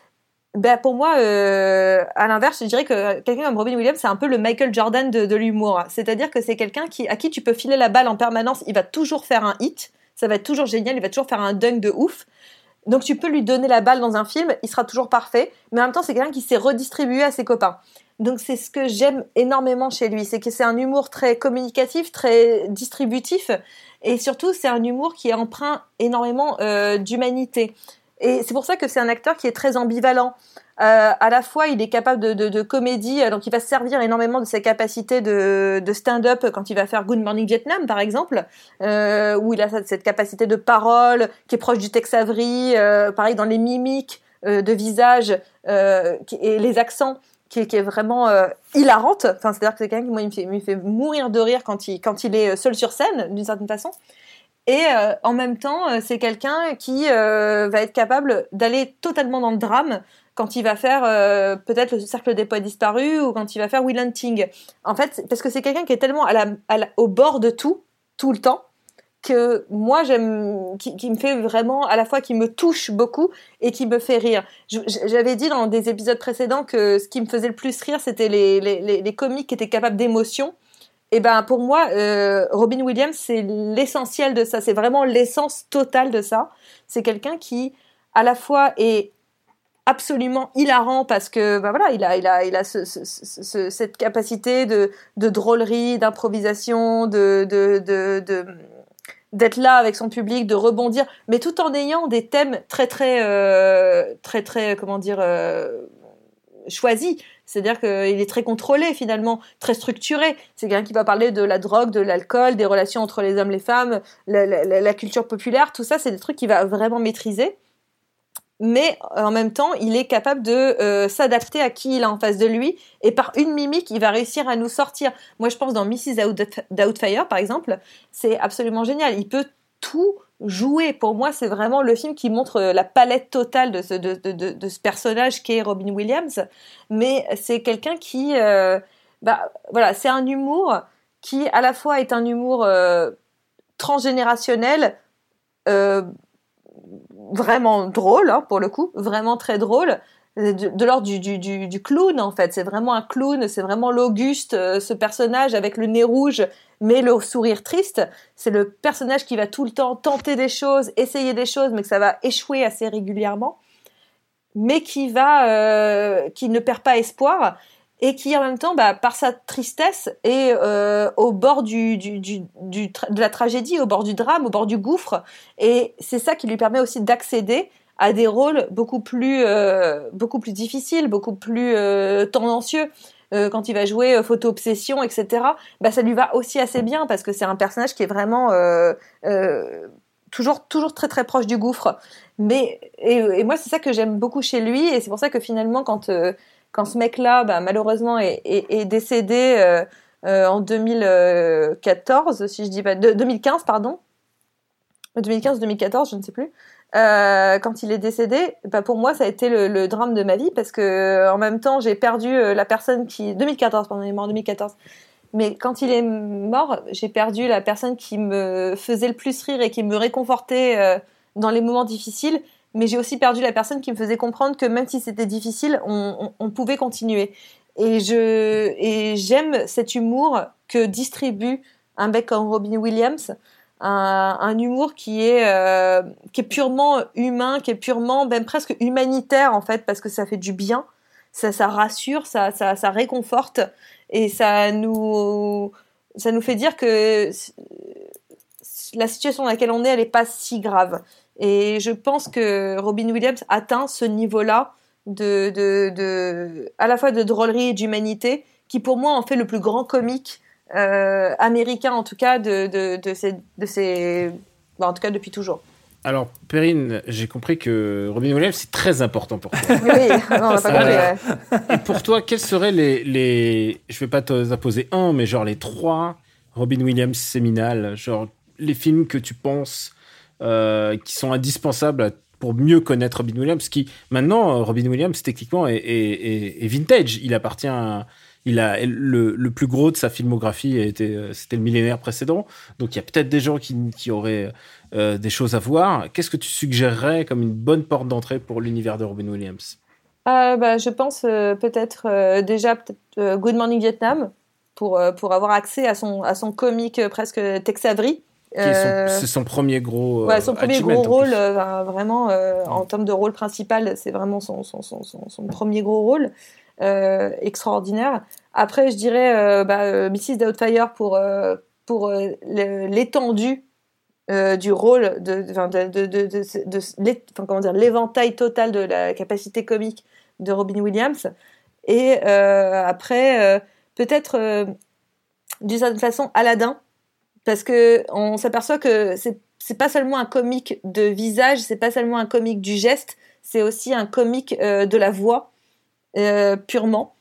Ben pour moi, euh, à l'inverse, je dirais que quelqu'un comme Robin Williams, c'est un peu le Michael Jordan de, de l'humour. C'est-à-dire que c'est quelqu'un qui, à qui tu peux filer la balle en permanence, il va toujours faire un hit, ça va être toujours génial, il va toujours faire un dunk de ouf. Donc tu peux lui donner la balle dans un film, il sera toujours parfait, mais en même temps c'est quelqu'un qui sait redistribuer à ses copains. Donc c'est ce que j'aime énormément chez lui, c'est que c'est un humour très communicatif, très distributif, et surtout c'est un humour qui est empreint énormément euh, d'humanité. Et c'est pour ça que c'est un acteur qui est très ambivalent. Euh, à la fois, il est capable de, de, de comédie, donc il va se servir énormément de ses capacités de, de stand-up quand il va faire Good Morning Vietnam, par exemple, euh, où il a cette capacité de parole qui est proche du Tex Avery, euh, pareil dans les mimiques euh, de visage euh, et les accents, qui est, qui est vraiment euh, hilarante. Enfin, c'est-à-dire que c'est quelqu'un qui moi, il me fait, il me fait mourir de rire quand il, quand il est seul sur scène, d'une certaine façon. Et euh, en même temps, euh, c'est quelqu'un qui euh, va être capable d'aller totalement dans le drame quand il va faire euh, peut-être le Cercle des Poètes Disparus ou quand il va faire Will Hunting. En fait, parce que c'est quelqu'un qui est tellement à la, à la, au bord de tout, tout le temps, que moi j'aime, qui, qui me fait vraiment, à la fois qui me touche beaucoup et qui me fait rire. Je, j'avais dit dans des épisodes précédents que ce qui me faisait le plus rire, c'était les, les, les, les comiques qui étaient capables d'émotion. Et ben pour moi, euh, Robin Williams, c'est l'essentiel de ça. C'est vraiment l'essence totale de ça. C'est quelqu'un qui, à la fois, est absolument hilarant parce que, ben voilà, il a, il a, il a ce, ce, ce, cette capacité de, de drôlerie, d'improvisation, de, de, de, de, d'être là avec son public, de rebondir, mais tout en ayant des thèmes très, très, euh, très, très, comment dire, euh, choisis. C'est-à-dire qu'il est très contrôlé, finalement, très structuré. C'est quelqu'un qui va parler de la drogue, de l'alcool, des relations entre les hommes et les femmes, la, la, la culture populaire, tout ça, c'est des trucs qu'il va vraiment maîtriser. Mais en même temps, il est capable de euh, s'adapter à qui il a en face de lui. Et par une mimique, il va réussir à nous sortir. Moi, je pense dans missus Doubtfire, par exemple, c'est absolument génial. Il peut tout jouer. Pour moi, c'est vraiment le film qui montre la palette totale de ce, de, de, de, de ce personnage qu'est Robin Williams. Mais c'est quelqu'un qui... Euh, bah, voilà, c'est un humour qui, à la fois, est un humour euh, transgénérationnel, euh, vraiment drôle, hein, pour le coup, vraiment très drôle, de, de l'ordre du, du, du, du clown, en fait. C'est vraiment un clown, c'est vraiment l'Auguste, euh, ce personnage avec le nez rouge, mais le sourire triste. C'est le personnage qui va tout le temps tenter des choses, essayer des choses, mais que ça va échouer assez régulièrement, mais qui va, euh, qui ne perd pas espoir, et qui en même temps, bah, par sa tristesse, est euh, au bord du, du, du, du, de la tragédie, au bord du drame, au bord du gouffre, et c'est ça qui lui permet aussi d'accéder à des rôles beaucoup plus, euh, beaucoup plus difficiles, beaucoup plus euh, tendancieux. Euh, quand il va jouer euh, Photo Obsession, et cetera, bah, ça lui va aussi assez bien parce que c'est un personnage qui est vraiment euh, euh, toujours, toujours très très proche du gouffre. Mais, et, et moi, c'est ça que j'aime beaucoup chez lui et c'est pour ça que finalement, quand, euh, quand ce mec-là, bah, malheureusement, est, est, est décédé euh, euh, en deux mille quatorze, si je dis pas, de, deux mille quinze, pardon, deux mille quinze deux mille quatorze, je ne sais plus. Euh, quand il est décédé, bah pour moi ça a été le, le drame de ma vie parce que en même temps j'ai perdu la personne qui deux mille quatorze, pardon, il est mort en deux mille quatorze. Mais quand il est mort, j'ai perdu la personne qui me faisait le plus rire et qui me réconfortait euh, dans les moments difficiles. Mais j'ai aussi perdu la personne qui me faisait comprendre que même si c'était difficile, on, on, on pouvait continuer. Et je et j'aime cet humour que distribue un mec comme Robin Williams. Un, un humour qui est euh, qui est purement humain, qui est purement même presque humanitaire en fait, parce que ça fait du bien, ça ça rassure, ça ça ça réconforte et ça nous ça nous fait dire que la situation dans laquelle on est, elle est pas si grave. Et je pense que Robin Williams atteint ce niveau-là de de de à la fois de drôlerie et d'humanité, qui pour moi en fait le plus grand comique Euh, américain en tout cas de de de ces de ces bah, en tout cas depuis toujours. Alors Perrine, j'ai compris que Robin Williams c'est très important pour toi. Oui, non, on n'a pas compris. Ouais. Et pour toi, quels seraient les les je vais pas t'imposer un, mais genre les trois Robin Williams séminales, genre les films que tu penses euh, qui sont indispensables pour mieux connaître Robin Williams, qui maintenant Robin Williams techniquement est, est, est, est vintage, il appartient à Il a le, le plus gros de sa filmographie a été, c'était le millénaire précédent. Donc il y a peut-être des gens qui, qui auraient euh, des choses à voir. Qu'est-ce que tu suggérerais comme une bonne porte d'entrée pour l'univers de Robin Williams ? euh, bah, Je pense euh, peut-être euh, déjà peut-être, euh, Good Morning Vietnam pour, euh, pour avoir accès à son, à son comique euh, presque Tex Avery. Euh, son, c'est son premier gros ouais, son premier gros rôle, euh, vraiment euh, en termes de rôle principal, c'est vraiment son, son, son, son, son premier gros rôle. Euh, extraordinaire. Après, je dirais euh, bah, euh, missus Doubtfire pour, euh, pour euh, l'étendue euh, du rôle, de, de, de, de, de, de, de, de comment dire, l'éventail total de la capacité comique de Robin Williams. Et euh, après, euh, peut-être euh, d'une certaine façon, Aladdin, parce que on s'aperçoit que c'est, c'est pas seulement un comique de visage, c'est pas seulement un comique du geste, c'est aussi un comique euh, de la voix. Euh, purement.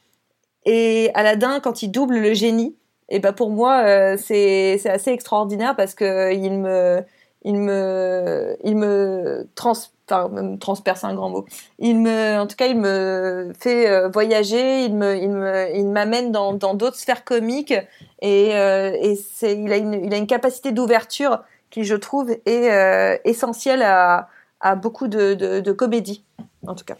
Et Aladdin, quand il double le génie, et ben pour moi euh, c'est c'est assez extraordinaire parce que il me il me il me trans enfin me transperce un grand mot. Il me en tout cas il me fait euh, voyager, il me il me il m'amène dans dans d'autres sphères comiques et euh, et c'est il a une il a une capacité d'ouverture qui je trouve est euh, essentielle à à beaucoup de de, de comédies en tout cas.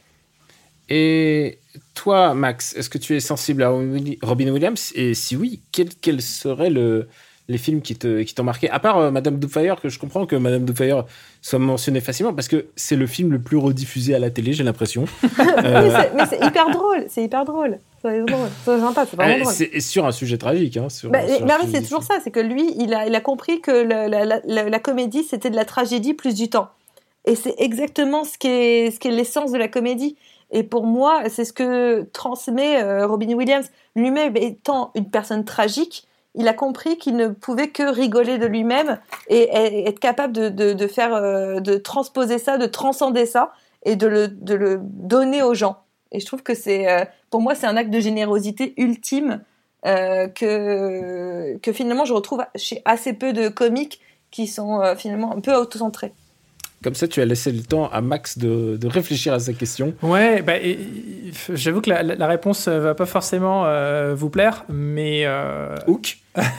Et toi, Max, est-ce que tu es sensible à Robin Williams ? Et si oui, quels quel seraient le, les films qui, te, qui t'ont marqué ? À part euh, Madame Doubtfire, que je comprends que Madame Doubtfire soit mentionnée facilement, parce que c'est le film le plus rediffusé à la télé, j'ai l'impression. euh... mais, c'est, mais c'est hyper drôle, c'est hyper drôle. C'est drôle, c'est sympa, c'est vraiment euh, drôle. C'est sur un sujet tragique. Hein, sur, bah, sur mais c'est toujours ça, c'est que lui, il a, il a compris que la, la, la, la comédie, c'était de la tragédie plus du temps. Et c'est exactement ce qui est, ce qui est l'essence de la comédie. Et pour moi, c'est ce que transmet euh, Robin Williams. Lui-même étant une personne tragique, il a compris qu'il ne pouvait que rigoler de lui-même et, et être capable de, de, de faire, euh, de transposer ça, de transcender ça et de le, de le donner aux gens. Et je trouve que c'est, euh, pour moi, c'est un acte de générosité ultime euh, que, que finalement je retrouve chez assez peu de comiques qui sont euh, finalement un peu autocentrés. Comme ça, tu as laissé le temps à Max de, de réfléchir à sa question. Ouais, bah, et, j'avoue que la, la réponse ne va pas forcément euh, vous plaire, mais... Euh... Hook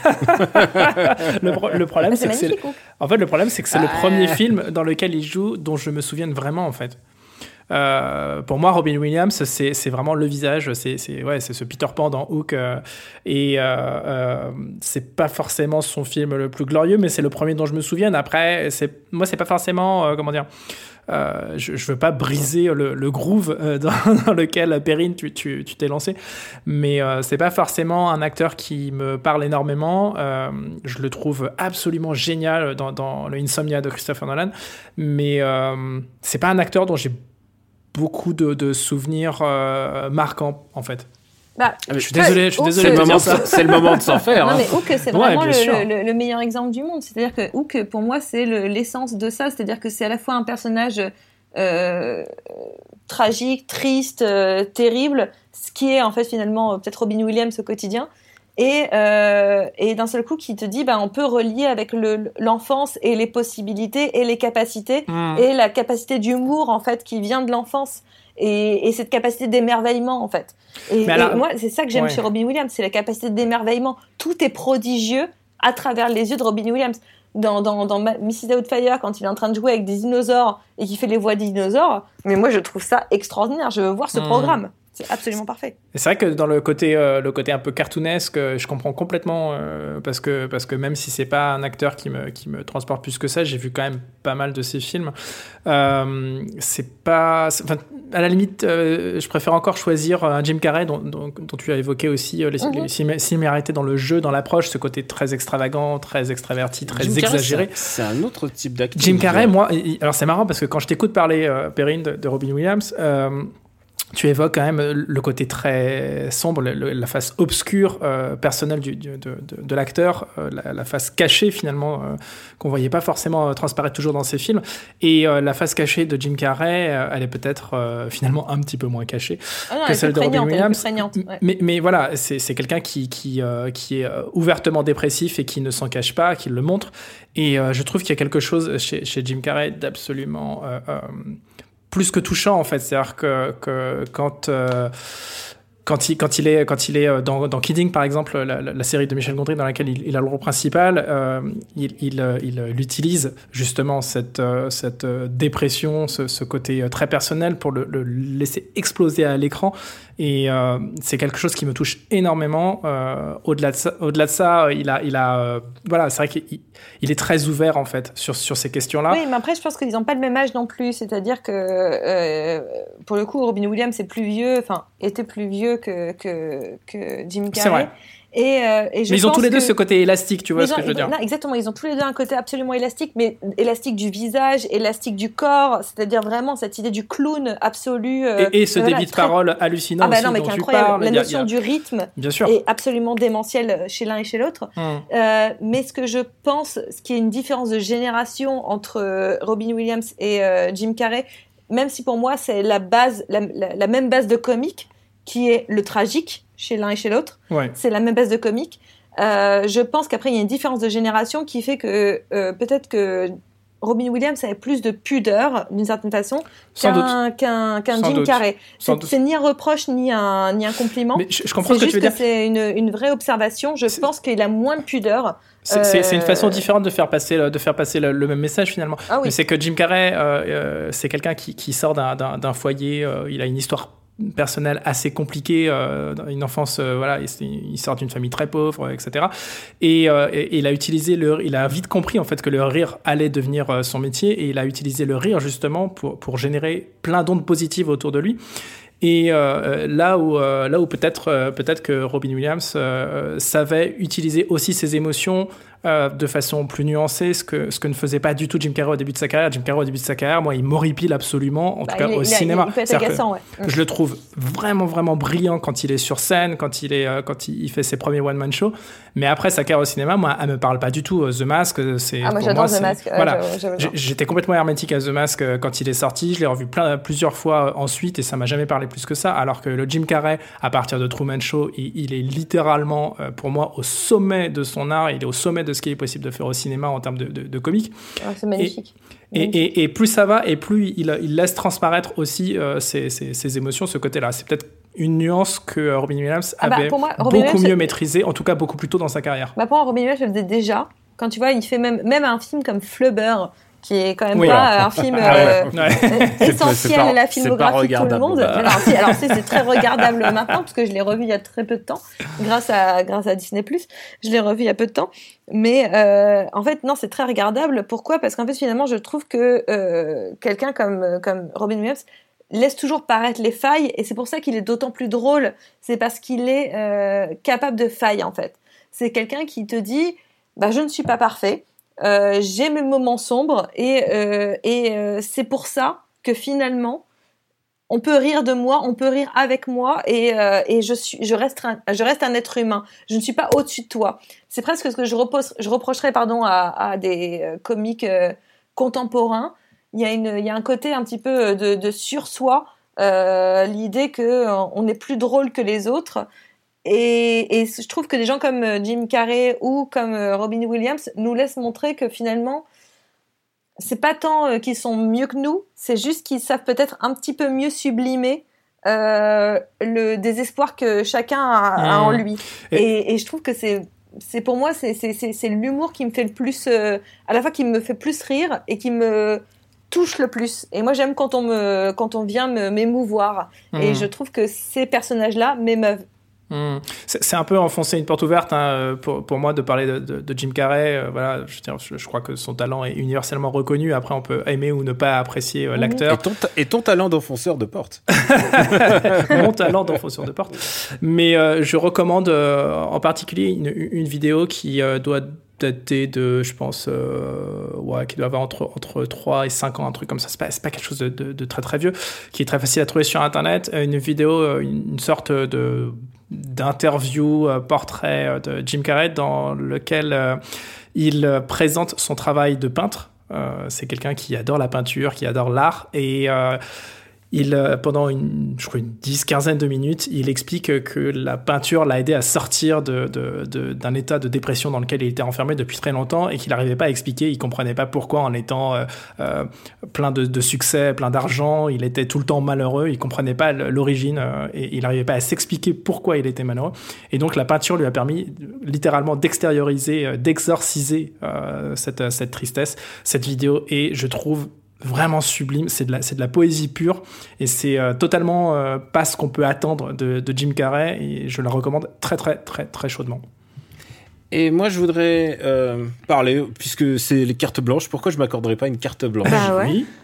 le, pro- le problème, ah, c'est, c'est que c'est... En fait, le problème, c'est que c'est ah. le premier film dans lequel il joue dont je me souviens vraiment, en fait. Euh, pour moi, Robin Williams, c'est, c'est vraiment le visage, c'est, c'est, ouais, c'est ce Peter Pan dans Hook, euh, et euh, euh, c'est pas forcément son film le plus glorieux, mais c'est le premier dont je me souviens. Après, c'est, moi, c'est pas forcément, euh, comment dire, euh, je, je veux pas briser le, le groove euh, dans, dans lequel Perrine tu, tu, tu t'es lancé, mais euh, c'est pas forcément un acteur qui me parle énormément. Euh, je le trouve absolument génial dans, dans le Insomnia de Christopher Nolan, mais euh, c'est pas un acteur dont j'ai beaucoup de, de souvenirs euh, marquants en fait. Bah, je suis désolé, je suis désolé c'est, de le moment, dire ça. c'est le moment de s'en faire. Non, hein. mais Hook, c'est vraiment Ouais, le, le, le meilleur exemple du monde. C'est-à-dire que Hook, pour moi, c'est le, l'essence de ça. C'est-à-dire que c'est à la fois un personnage euh, tragique, triste, euh, terrible, ce qui est en fait finalement peut-être Robin Williams au quotidien. Et, euh, et d'un seul coup, qui te dit, bah, on peut relier avec le, l'enfance et les possibilités et les capacités mmh. et la capacité d'humour en fait qui vient de l'enfance. Et, et cette capacité d'émerveillement en fait. Et, alors, et moi, c'est ça que j'aime ouais. chez Robin Williams, c'est la capacité d'émerveillement. Tout est prodigieux à travers les yeux de Robin Williams. Dans, dans, dans missus Doubtfire, quand il est en train de jouer avec des dinosaures et qu'il fait les voix des dinosaures, mais moi je trouve ça extraordinaire. Je veux voir ce mmh. programme. C'est absolument parfait. Et c'est vrai que dans le côté, euh, le côté un peu cartoonesque, je comprends complètement euh, parce que parce que même si c'est pas un acteur qui me qui me transporte plus que ça, j'ai vu quand même pas mal de ses films. Euh, c'est pas, c'est, à la limite, euh, je préfère encore choisir un Jim Carrey dont, dont, dont tu as évoqué aussi euh, les, mm-hmm. les similarités dans le jeu, dans l'approche, ce côté très extravagant, très extraverti, très Jim exagéré. Carrey, c'est, c'est un autre type d'acteur. Jim Carrey, moi, alors c'est marrant parce que quand je t'écoute parler, euh, Perrine, de, de Robin Williams. Euh, Tu évoques quand même le côté très sombre, le, la face obscure euh, personnelle du, du, de, de, de l'acteur, euh, la, la face cachée finalement euh, qu'on voyait pas forcément euh, transparaître toujours dans ses films. Et euh, la face cachée de Jim Carrey, euh, elle est peut-être euh, finalement un petit peu moins cachée ah non, que celle de Robin Williams. Ouais. Mais, mais voilà, c'est, c'est quelqu'un qui, qui, euh, qui est ouvertement dépressif et qui ne s'en cache pas, qui le montre. Et euh, je trouve qu'il y a quelque chose chez, chez Jim Carrey d'absolument euh, euh, plus que touchant en fait, c'est-à-dire que, que quand euh, quand il quand il est quand il est dans dans Kidding par exemple, la, la, la série de Michel Gondry dans laquelle il, il a le rôle principal, euh, il, il il il utilise justement cette cette dépression, ce, ce côté très personnel pour le, le laisser exploser à l'écran. Et euh, c'est quelque chose qui me touche énormément. Euh, au-delà de ça, au-delà de ça, il a, il a, euh, voilà, c'est vrai qu'il il est très ouvert en fait sur sur ces questions-là. Oui, mais après, je pense qu'ils n'ont pas le même âge non plus. C'est-à-dire que euh, pour le coup, Robin Williams est plus vieux, enfin, était plus vieux que que que Jim Carrey. C'est vrai. Et, euh, et je mais ils ont tous les que... deux ce côté élastique, tu vois mais ce que je veux dire. Non, exactement, ils ont tous les deux un côté absolument élastique, mais élastique du visage, élastique du corps, c'est-à-dire vraiment cette idée du clown absolu. Euh, et, et ce voilà, débit de très... parole hallucinant ah bah aussi non, mais dont qui est tu incroyable. parles. La il y a, notion il y a... du rythme Bien sûr. est absolument démentielle chez l'un et chez l'autre. Hum. Euh, mais ce que je pense, ce qui est une différence de génération entre Robin Williams et euh, Jim Carrey, même si pour moi c'est la base, la, la, la même base de comique, qui est le tragique chez l'un et chez l'autre. Ouais. C'est la même base de comique. Euh, je pense qu'après il y a une différence de génération qui fait que euh, peut-être que Robin Williams avait plus de pudeur d'une certaine façon Sans qu'un, doute. qu'un, qu'un Sans Jim doute. Carrey. Sans C'est, doute. c'est ni un reproche ni un, ni un compliment. Mais je, je comprends c'est ce que tu veux dire. C'est une, une vraie observation. Je c'est... pense qu'il a moins de pudeur. C'est, euh... c'est, c'est une façon différente de faire passer le, de faire passer le, le même message finalement. Ah oui. Mais c'est que Jim Carrey, euh, euh, c'est quelqu'un qui, qui sort d'un, d'un, d'un foyer. Euh, il a une histoire personnel assez compliqué, euh, une enfance, euh, voilà, il, il sort d'une famille très pauvre, et cetera. Et, euh, et, et il a utilisé le, il a vite compris en fait que le rire allait devenir euh, son métier, et il a utilisé le rire justement pour pour générer plein d'ondes positives autour de lui. Et euh, là où euh, là où peut-être euh, peut-être que Robin Williams euh, savait utiliser aussi ses émotions euh, de façon plus nuancée, ce que ce que ne faisait pas du tout Jim Carrey au début de sa carrière. Jim Carrey au début de sa carrière, moi, il m'horripile absolument, en bah, tout cas il, au il, cinéma. Il, il peut être agaçant, ouais. Je le trouve vraiment vraiment brillant quand il est sur scène, quand il est euh, quand il fait ses premiers one man show. Mais après sa carrière au cinéma, moi, elle me parle pas du tout. The Mask, c'est ah moi pour j'adore moi, The c'est, Mask. Voilà, euh, j'avoue, j'avoue. j'étais complètement hermétique à The Mask quand il est sorti. Je l'ai revu plein plusieurs fois ensuite et ça m'a jamais parlé plus que ça. Alors que le Jim Carrey, à partir de Truman Show, il, il est littéralement euh, pour moi au sommet de son art. Il est au sommet de ce qui est possible de faire au cinéma en termes de, de, de comique. Ah, c'est magnifique. Et, et, et, et plus ça va, et plus il, il laisse transparaître aussi euh, ses, ses, ses émotions, ce côté-là. C'est peut-être une nuance que Robin Williams ah bah, avait moi, Robin beaucoup Williams, mieux c'est... maîtrisé, en tout cas beaucoup plus tôt dans sa carrière. Bah pour moi, Robin Williams, je le faisais déjà. Quand tu vois, il fait même, même un film comme Flubber, qui est quand même Oui, pas alors. un film Ah euh, ouais. Ouais. essentiel C'est pas- à la c'est pas filmographie de tout le regardable. monde. Bah. Alors, si, alors si, c'est très regardable maintenant parce que je l'ai revu il y a très peu de temps grâce à grâce à Disney plus. Je l'ai revu il y a peu de temps, mais euh, en fait non, c'est très regardable. Pourquoi ? Parce qu'en fait finalement je trouve que euh, quelqu'un comme comme Robin Williams laisse toujours paraître les failles, et c'est pour ça qu'il est d'autant plus drôle. C'est parce qu'il est euh, capable de failles, en fait. C'est quelqu'un qui te dit bah, « je ne suis pas parfait, euh, j'ai mes moments sombres, et, euh, et euh, c'est pour ça que finalement, on peut rire de moi, on peut rire avec moi, et, euh, et je, suis, je, reste un, je reste un être humain. Je ne suis pas au-dessus de toi. » C'est presque ce que je, repose, je reprocherais pardon, à, à des euh, comiques euh, contemporains. Il y a une, il y a un côté un petit peu de, de sur-soi, euh, l'idée que euh, on est plus drôle que les autres. Et, et je trouve que des gens comme Jim Carrey ou comme Robin Williams nous laissent montrer que finalement, c'est pas tant euh, qu'ils sont mieux que nous, c'est juste qu'ils savent peut-être un petit peu mieux sublimer euh, le désespoir que chacun a, a en lui. Et, et, et je trouve que c'est c'est pour moi c'est c'est c'est, c'est l'humour qui me fait le plus, euh, à la fois qui me fait plus rire et qui me touche le plus. Et moi j'aime quand on me quand on vient me, m'émouvoir. Mmh. Et je trouve que ces personnages-là m'émeuvent. Mmh. C'est, c'est un peu enfoncer une porte ouverte hein, pour, pour moi de parler de, de, de Jim Carrey. Euh, voilà, je, je, je crois que son talent est universellement reconnu. Après, on peut aimer ou ne pas apprécier euh, l'acteur. Et ton, ta- et ton talent d'enfonceur de porte. Mon talent d'enfonceur de porte. Mais euh, je recommande euh, en particulier une, une vidéo qui euh, doit dater de, je pense, euh, ouais, qui doit avoir entre, entre trois et cinq ans, un truc comme ça. C'est pas, c'est pas quelque chose de, de, de très très vieux, qui est très facile à trouver sur Internet. Une vidéo, une, une sorte de d'interview, euh, portrait euh, de Jim Carrey dans lequel euh, il euh, présente son travail de peintre. Euh, c'est quelqu'un qui adore la peinture, qui adore l'art, et euh, il, euh, pendant une, je crois une dix, quinzaine de minutes, il explique que la peinture l'a aidé à sortir de, de, de, d'un état de dépression dans lequel il était enfermé depuis très longtemps et qu'il n'arrivait pas à expliquer. Il ne comprenait pas pourquoi, en étant euh, euh, plein de, de succès, plein d'argent, il était tout le temps malheureux. Il ne comprenait pas l'origine euh, et il n'arrivait pas à s'expliquer pourquoi il était malheureux. Et donc la peinture lui a permis littéralement d'extérioriser, euh, d'exorciser euh, cette, cette tristesse. Cette vidéo est, je trouve, vraiment sublime, c'est de la, c'est de la poésie pure et c'est euh, totalement euh, pas ce qu'on peut attendre de, de Jim Carrey, et je la recommande très très très très chaudement. Et moi je voudrais euh, parler, puisque c'est les cartes blanches, pourquoi je m'accorderais pas une carte blanche Bah ouais. Oui.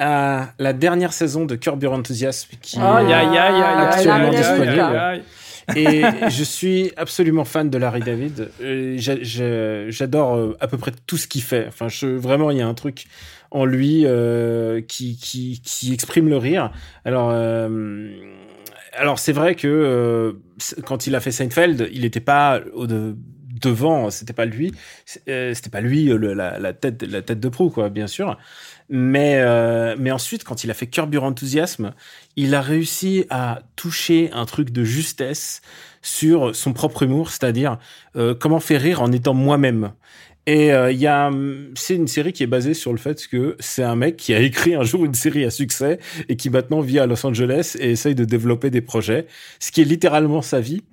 À la dernière saison de Curb Your Enthusiasm qui Aïe, est aïe, aïe, aïe, actuellement aïe, aïe, disponible. aïe, aïe. Et je suis absolument fan de Larry David. Euh, j'a- j'a- J'adore euh, à peu près tout ce qu'il fait. Enfin, je, vraiment, il y a un truc en lui euh, qui, qui, qui exprime le rire. Alors, euh, alors c'est vrai que euh, quand il a fait Seinfeld, il n'était pas au de, devant. C'était pas lui. Euh, c'était pas lui le, la, la tête, la tête de proue, quoi, bien sûr. Mais, euh, mais ensuite, quand il a fait Curb Your Enthusiasm, il a réussi à toucher un truc de justesse sur son propre humour, c'est-à-dire euh, comment faire rire en étant moi-même. Et il euh, y a, c'est une série qui est basée sur le fait que c'est un mec qui a écrit un jour une série à succès et qui maintenant vit à Los Angeles et essaye de développer des projets, ce qui est littéralement sa vie.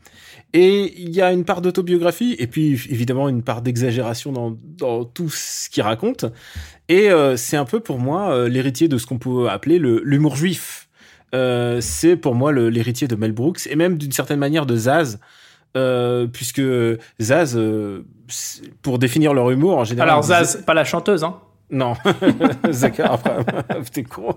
Et il y a une part d'autobiographie et puis évidemment une part d'exagération dans, dans tout ce qu'il raconte. Et euh, c'est un peu pour moi euh, l'héritier de ce qu'on peut appeler le, l'humour juif. Euh, c'est pour moi le, l'héritier de Mel Brooks et même d'une certaine manière de Zaz. Euh, puisque Zaz, euh, pour définir leur humour en général... Alors Zaz, disait... pas la chanteuse, hein. Non, Zachar, après, t'es con.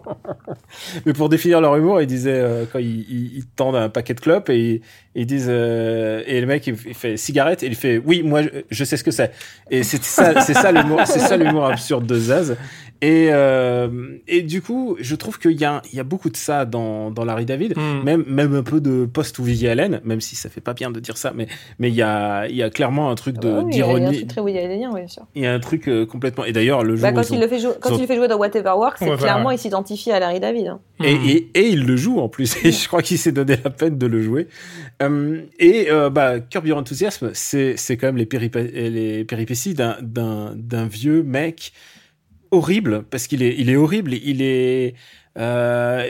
Mais pour définir leur humour, ils disaient, euh, quand ils, ils, ils tendent un paquet de clopes et ils, ils disent, euh, et le mec, il fait cigarette et il fait, oui, moi, je, je sais ce que c'est. Et c'est ça, c'est ça l'humour, c'est ça l'humour absurde de Zaz. Et, euh, et du coup, je trouve qu'il y a, il y a beaucoup de ça dans, dans Larry David, mm. même, même un peu de post-Woody Allen, même si ça fait pas bien de dire ça, mais, mais il y a, il y a clairement un truc de, ah oui, d'ironie. Il y a un truc très Woody Allenien, oui, bien sûr. Il y a un truc euh, complètement, et d'ailleurs, le jour bah, quand où il ont... le fait jouer, quand ont... il le fait jouer dans Whatever Works, c'est ouais, clairement, ouais. il s'identifie à Larry David. Hein. Et, mm. et, et il le joue en plus, et je crois qu'il s'est donné la peine de le jouer. Euh, et, euh, bah, Curb Your Enthusiasm, c'est, c'est quand même les, péripé- les péripéties d'un, d'un, d'un vieux mec horrible, parce qu'il est, il est horrible, il est, euh,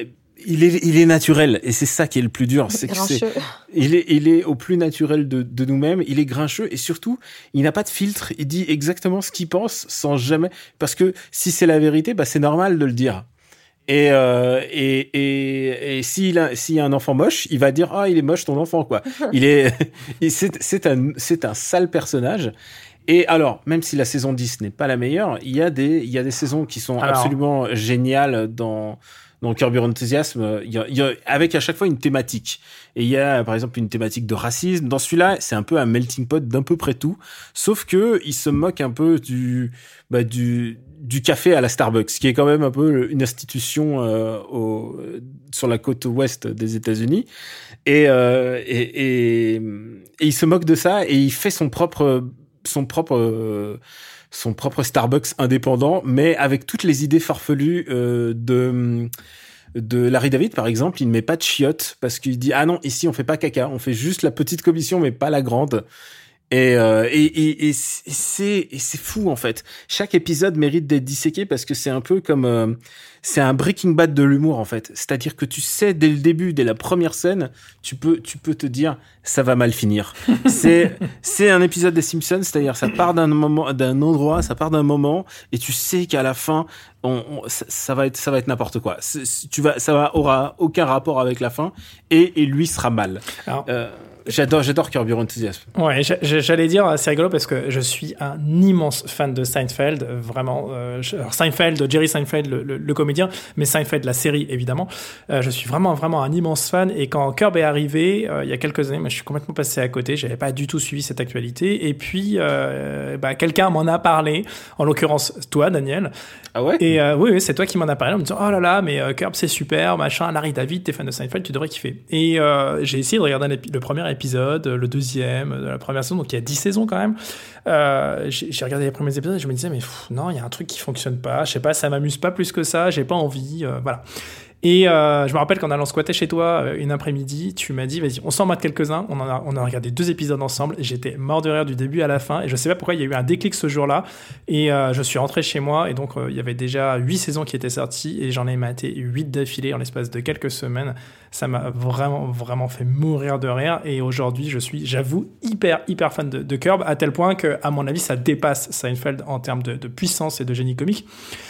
il est, il est naturel, et c'est ça qui est le plus dur. C'est que c'est, il est, il est au plus naturel de, de nous-mêmes. Il est grincheux, et surtout, il n'a pas de filtre. Il dit exactement ce qu'il pense, sans jamais, parce que si c'est la vérité, bah, c'est normal de le dire. Et, euh, et, et, et s'il a, s'il y a un enfant moche, il va dire, ah, il est moche ton enfant, quoi. Il est, c'est, c'est un, c'est un sale personnage. Et alors, même si la saison dix n'est pas la meilleure, il y a des, il y a des saisons qui sont alors, absolument géniales dans, dans Curb Your Enthusiasm. Il y a, il y a, avec à chaque fois une thématique. Et il y a, par exemple, une thématique de racisme. Dans celui-là, c'est un peu un melting pot d'à peu près tout. Sauf que, il se moque un peu du, bah, du, du café à la Starbucks, qui est quand même un peu une institution, euh, au, sur la côte ouest des États-Unis. Et, euh, et, et, et il se moque de ça et il fait son propre, son propre euh, son propre Starbucks indépendant, mais avec toutes les idées farfelues euh, de de Larry David, par exemple. Il ne met pas de chiottes parce qu'il dit ah non, ici on fait pas caca, on fait juste la petite commission mais pas la grande. Et, euh, et, et, et c'est et c'est fou en fait. Chaque épisode mérite d'être disséqué parce que c'est un peu comme euh, c'est un Breaking Bad de l'humour en fait. C'est-à-dire que tu sais dès le début, dès la première scène, tu peux tu peux te dire ça va mal finir. c'est c'est un épisode des Simpsons, c'est-à-dire ça part d'un moment, d'un endroit, ça part d'un moment et tu sais qu'à la fin on, on ça, ça va être ça va être n'importe quoi. C'est, tu vas ça va aura aucun rapport avec la fin et et lui sera mal. Alors... Euh, J'adore, j'adore Curb Your Enthusiasm. Ouais, j'allais dire, c'est rigolo parce que je suis un immense fan de Seinfeld, vraiment. Euh, alors Seinfeld, Jerry Seinfeld, le, le, le comédien, mais Seinfeld, la série, évidemment. Euh, je suis vraiment, vraiment un immense fan. Et quand Curb est arrivé, euh, il y a quelques années, moi, je suis complètement passé à côté. J'avais pas du tout suivi cette actualité. Et puis, euh, bah, quelqu'un m'en a parlé, en l'occurrence toi, Daniel. Ah ouais? Et euh, oui, oui, c'est toi qui m'en as parlé en me disant, oh là là, mais euh, Curb, c'est super, machin. Larry David, t'es fan de Seinfeld, tu devrais kiffer. Et euh, j'ai essayé de regarder le premier épisode, le deuxième de la première saison, donc il y a dix saisons quand même. Euh, j'ai, j'ai regardé les premiers épisodes et je me disais mais pff, non, il y a un truc qui fonctionne pas, je sais pas, ça m'amuse pas plus que ça, j'ai pas envie, euh, voilà. Et euh, je me rappelle qu'en allant squatter chez toi euh, une après-midi, tu m'as dit vas-y, on s'en mate quelques-uns. On en a, on a regardé deux épisodes ensemble. Et j'étais mort de rire du début à la fin. Et je sais pas pourquoi il y a eu un déclic ce jour-là. Et euh, je suis rentré chez moi et donc euh, il y avait déjà huit saisons qui étaient sorties et j'en ai maté huit d'affilée en l'espace de quelques semaines. Ça m'a vraiment vraiment fait mourir de rire. Et aujourd'hui, je suis, j'avoue, hyper hyper fan de, de Curb à tel point que à mon avis, ça dépasse Seinfeld en termes de, de puissance et de génie comique.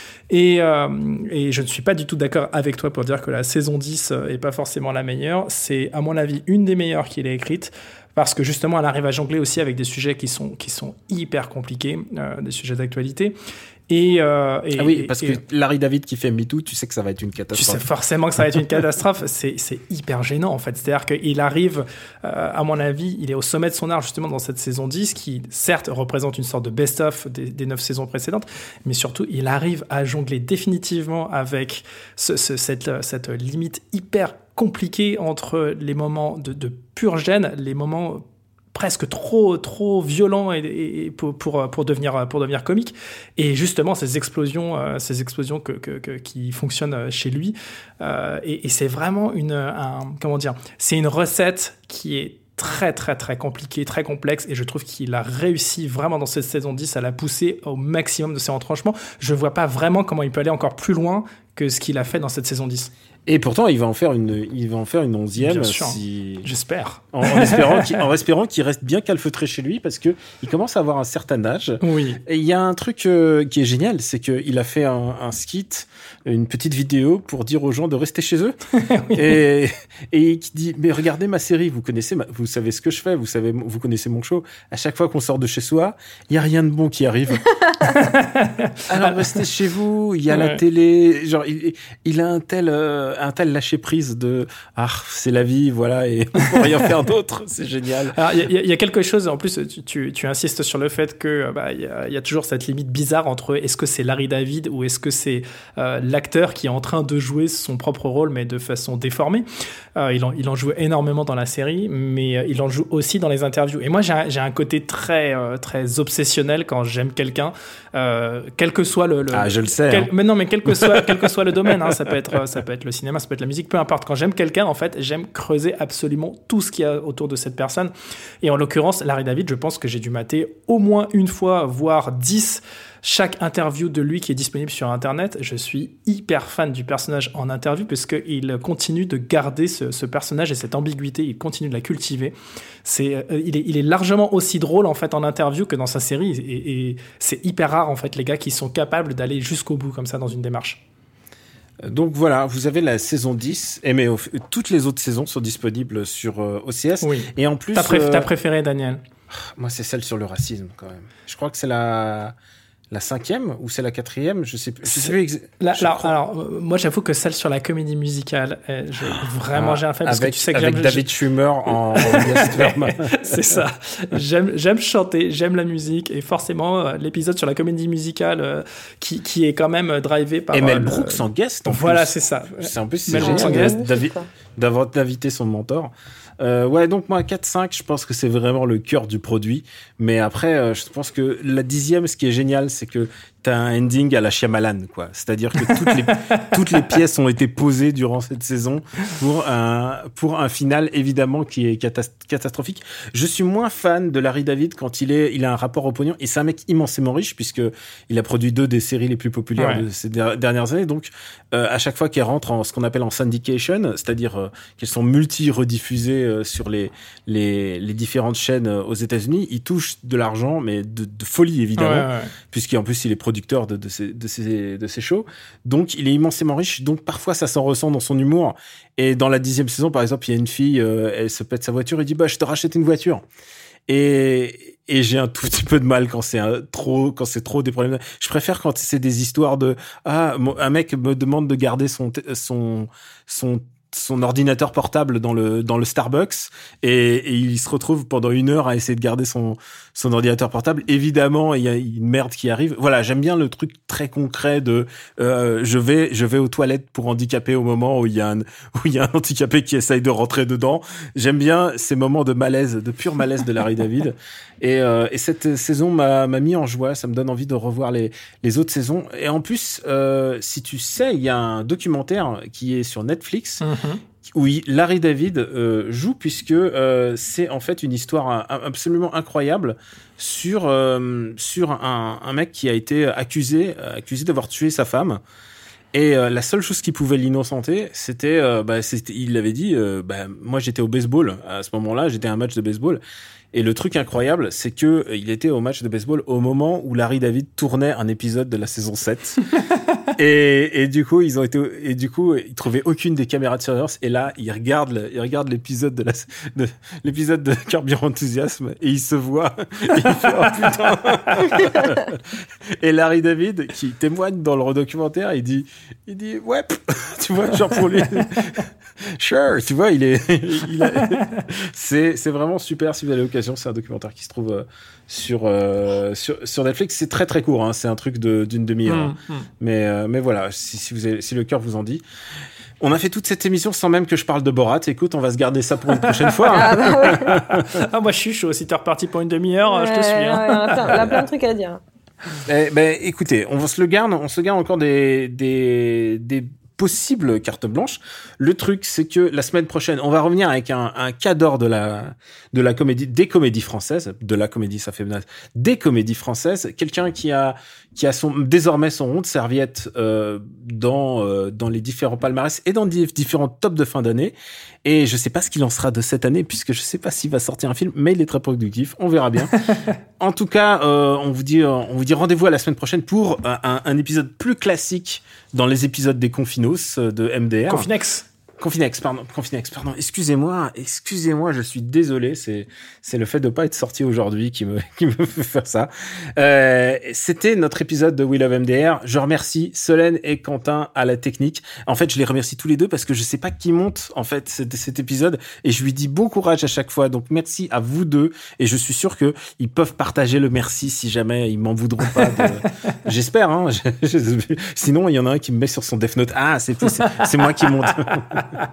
Et, euh, et je ne suis pas du tout d'accord avec toi pour dire que la saison dix est pas forcément la meilleure. C'est, à mon avis, une des meilleures qu'il ait écrites parce que justement, elle arrive à jongler aussi avec des sujets qui sont, qui sont hyper compliqués, euh, des sujets d'actualité. Et, euh, et, ah oui, parce et, que Larry David qui fait MeToo, tu sais que ça va être une catastrophe. Tu sais forcément que ça va être une catastrophe. C'est, c'est hyper gênant, en fait. C'est-à-dire qu'il arrive, euh, à mon avis, il est au sommet de son art, justement, dans cette saison dix, qui, certes, représente une sorte de best-of des, des neuf saisons précédentes, mais surtout, il arrive à jongler définitivement avec ce, ce, cette, cette limite hyper compliquée entre les moments de, de pure gêne, les moments presque trop trop violent et, et pour pour pour devenir pour devenir comique et justement ces explosions euh, ces explosions que, que, que qui fonctionnent chez lui euh, et, et c'est vraiment une un, comment dire c'est une recette qui est très très très compliquée, très complexe et je trouve qu'il a réussi vraiment dans cette saison dix à la pousser au maximum de ses retranchements. Je vois pas vraiment comment il peut aller encore plus loin que ce qu'il a fait dans cette saison dix. Et pourtant, il va en faire une, il va en faire une onzième. Bien sûr. Si... J'espère. En, en espérant qu'il, en espérant qu'il reste bien calfeutré chez lui parce que il commence à avoir un certain âge. Oui. Et il y a un truc euh, qui est génial, c'est qu'il a fait un, un skit, une petite vidéo pour dire aux gens de rester chez eux. Oui. Et, et qui dit, mais regardez ma série, vous connaissez, ma, vous savez ce que je fais, vous savez, vous connaissez mon show. À chaque fois qu'on sort de chez soi, il y a rien de bon qui arrive. Alors restez chez vous, il y a ouais. la télé, genre, il, il a un tel, euh, un tel lâcher prise de ah c'est la vie voilà et on peut rien faire d'autre, c'est génial. Alors il y, y, y a quelque chose en plus tu, tu, tu insistes sur le fait que bah il y, y a toujours cette limite bizarre entre est-ce que c'est Larry David ou est-ce que c'est euh, l'acteur qui est en train de jouer son propre rôle mais de façon déformée. Euh, il en il en joue énormément dans la série mais euh, il en joue aussi dans les interviews et moi j'ai un, j'ai un côté très euh, très obsessionnel quand j'aime quelqu'un euh, quel que soit le, le ah je le sais quel, hein. mais non mais quel que soit quel que soit le domaine hein, ça peut être ça peut être le cinéma, ça peut être la musique, peu importe. Quand j'aime quelqu'un, en fait, j'aime creuser absolument tout ce qu'il y a autour de cette personne. Et en l'occurrence, Larry David, je pense que j'ai dû mater au moins une fois, voire dix, chaque interview de lui qui est disponible sur Internet. Je suis hyper fan du personnage en interview parce qu'il continue de garder ce, ce personnage et cette ambiguïté, il continue de la cultiver. C'est, euh, il, est, il est largement aussi drôle en fait en interview que dans sa série et, et c'est hyper rare en fait les gars qui sont capables d'aller jusqu'au bout comme ça dans une démarche. Donc voilà, vous avez la saison dix, et mais toutes les autres saisons sont disponibles sur euh, O C S. Oui. Et en plus, t'as, préf- euh... t'as préféré Daniel? Moi, c'est celle sur le racisme quand même. Je crois que c'est la la cinquième ou c'est la quatrième, je sais plus. Je sais plus exa- Là, je alors, crois... alors, euh, moi, j'avoue que celle sur la comédie musicale, euh, j'ai vraiment ah, j'ai un fait parce avec, que tu sais que avec j'aime David Schwimmer en, en guest verma. C'est ça. J'aime j'aime chanter, j'aime la musique et forcément euh, l'épisode sur la comédie musicale euh, qui qui est quand même euh, drivé par et Mel euh, Brooks en guest. En voilà, plus. c'est ça. C'est en plus c'est Mel Brooks en génial guest. David, d'avoir d'inviter son mentor. Euh, ouais, donc moi quatre cinq, je pense que c'est vraiment le cœur du produit. Mais après, euh, je pense que la dixième, ce qui est génial, c'est que t'as un ending à la Shyamalan, quoi. C'est-à-dire que toutes les toutes les pièces ont été posées durant cette saison pour un pour un final évidemment qui est catas- catastrophique. Je suis moins fan de Larry David quand il est il a un rapport au pognon et c'est un mec immensément riche puisque il a produit deux des séries les plus populaires ouais. de ces der- dernières années. Donc euh, à chaque fois qu'il rentre en ce qu'on appelle en syndication, c'est-à-dire euh, qu'elles sont multi-rediffusées euh, sur les les les différentes chaînes euh, aux États-Unis, il touche de l'argent mais de, de folie évidemment, Ouais, ouais. puisqu'en plus il est producteur de, de, ces, de, ces, de ces shows. Donc, il est immensément riche. Donc, parfois, ça s'en ressent dans son humour. Et dans la dixième saison, par exemple, il y a une fille, euh, elle se pète sa voiture et dit, bah, je te rachète une voiture. Et, et j'ai un tout petit peu de mal quand c'est un, trop, quand c'est trop des problèmes. Je préfère quand c'est des histoires de, ah, un mec me demande de garder son, son, son, son ordinateur portable dans le dans le Starbucks et, et il se retrouve pendant une heure à essayer de garder son son ordinateur portable. Évidemment, il y a une merde qui arrive. Voilà, j'aime bien le truc très concret de euh, je vais je vais aux toilettes pour handicapés au moment où il y a un où il y a un handicapé qui essaye de rentrer dedans. J'aime bien ces moments de malaise, de pur malaise de Larry David. Et, euh, et cette saison m'a m'a mis en joie. Ça me donne envie de revoir les les autres saisons. Et en plus, euh, si tu sais, il y a un documentaire qui est sur Netflix. Mm-hmm. Oui, Larry David euh, joue puisque euh, c'est en fait une histoire un, absolument incroyable sur euh, sur un, un mec qui a été accusé accusé d'avoir tué sa femme et euh, la seule chose qui pouvait l'innocenter c'était, euh, bah, c'était il l'avait dit euh, bah, moi j'étais au baseball à ce moment-là, j'étais à un match de baseball. Et le truc incroyable, c'est que euh, il était au match de baseball au moment où Larry David tournait un épisode de la saison sept. et, et du coup, ils ont été, et du coup, ils trouvaient aucune des caméras de surveillance. Et là, ils regardent, le, ils regardent l'épisode de la, de, l'épisode de Curb Your Enthusiasm et ils se voient. Et il fait, oh putain. Et Larry David, qui témoigne dans le documentaire, il dit, il dit, ouais, tu vois, genre pour lui. Sure, tu vois, il est, il a, c'est, c'est vraiment super si vous avez l'occasion. C'est un documentaire qui se trouve euh, sur, euh, sur, sur Netflix. C'est très très court, hein, c'est un truc de, d'une demi-heure. Mmh, mmh. Mais, euh, mais voilà, si, si, vous avez, si le cœur vous en dit. On a fait toute cette émission sans même que je parle de Borat. Écoute, on va se garder ça pour une prochaine fois. Hein. Ah, bah ouais. Ah, moi je suis chaud. Si t'es reparti pour une demi-heure, ouais, je te suis. Hein. Ouais, on a plein, on a plein de trucs à dire. Eh, ben, écoutez, on se le garde, on se garde encore des, des, des possible carte blanche. Le truc, c'est que la semaine prochaine, on va revenir avec un, un cadre de la, de la comédie, des comédies françaises, de la comédie, ça fait naze, des comédies françaises. Quelqu'un qui a, qui a son, désormais son rond de serviette, euh, dans, euh, dans les différents palmarès et dans les différents tops de fin d'année. Et je sais pas ce qu'il en sera de cette année, puisque je sais pas s'il va sortir un film, mais il est très productif. On verra bien. En tout cas, euh, on vous dit, on vous dit rendez-vous à la semaine prochaine pour un, un épisode plus classique dans les épisodes des Confinos de M D R. Confinex. Confinex, pardon, Confinex, pardon. Excusez-moi, excusez-moi, je suis désolé. C'est, c'est le fait de pas être sorti aujourd'hui qui me, qui me fait faire ça. Euh, c'était notre épisode de We Love M D R. Je remercie Solène et Quentin à la technique. En fait, je les remercie tous les deux parce que je sais pas qui monte, en fait, cet, cet épisode et je lui dis bon courage à chaque fois. Donc, merci à vous deux et je suis sûr que ils peuvent partager le merci si jamais ils m'en voudront pas. De... J'espère, hein. Sinon, il y en a un qui me met sur son Death Note. Ah, c'est, c'est, c'est moi qui monte.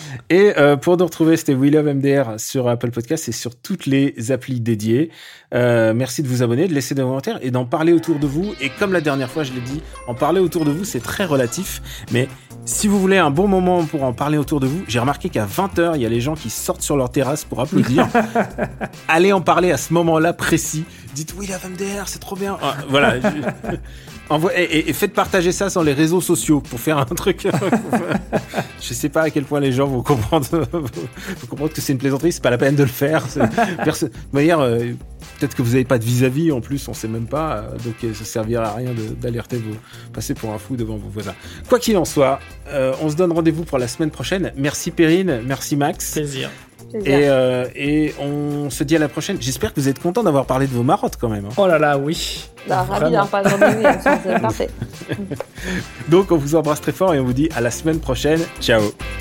Et euh, pour nous retrouver, c'était We Love M D R sur Apple Podcasts et sur toutes les applis dédiées. Euh, merci de vous abonner, de laisser des commentaires et d'en parler autour de vous. Et comme la dernière fois, je l'ai dit, en parler autour de vous, c'est très relatif. Mais si vous voulez un bon moment pour en parler autour de vous, j'ai remarqué qu'à vingt heures, il y a les gens qui sortent sur leur terrasse pour applaudir. Allez en parler à ce moment-là précis. Dites We Love M D R, c'est trop bien. Ah, voilà. Je... Envoie... Et, et, et faites partager ça sur les réseaux sociaux pour faire un truc. Je sais pas à quel point les gens vont comprendre, vont comprendre que c'est une plaisanterie. C'est pas la peine de le faire. Perso... De manière, euh, peut-être que vous n'avez pas de vis-à-vis en plus, on sait même pas. Donc ça servira à rien de, d'alerter vos, passer pour un fou devant vos voisins. Quoi qu'il en soit, euh, on se donne rendez-vous pour la semaine prochaine. Merci Perrine, merci Max. Plaisir. Et, euh, et on se dit à la prochaine. J'espère que vous êtes contents d'avoir parlé de vos marottes quand même. Hein. Oh là là, oui. Bah, ravi d'avoir parlé de rendez-vous, c'est parfait. Donc on vous embrasse très fort et on vous dit à la semaine prochaine. Ciao.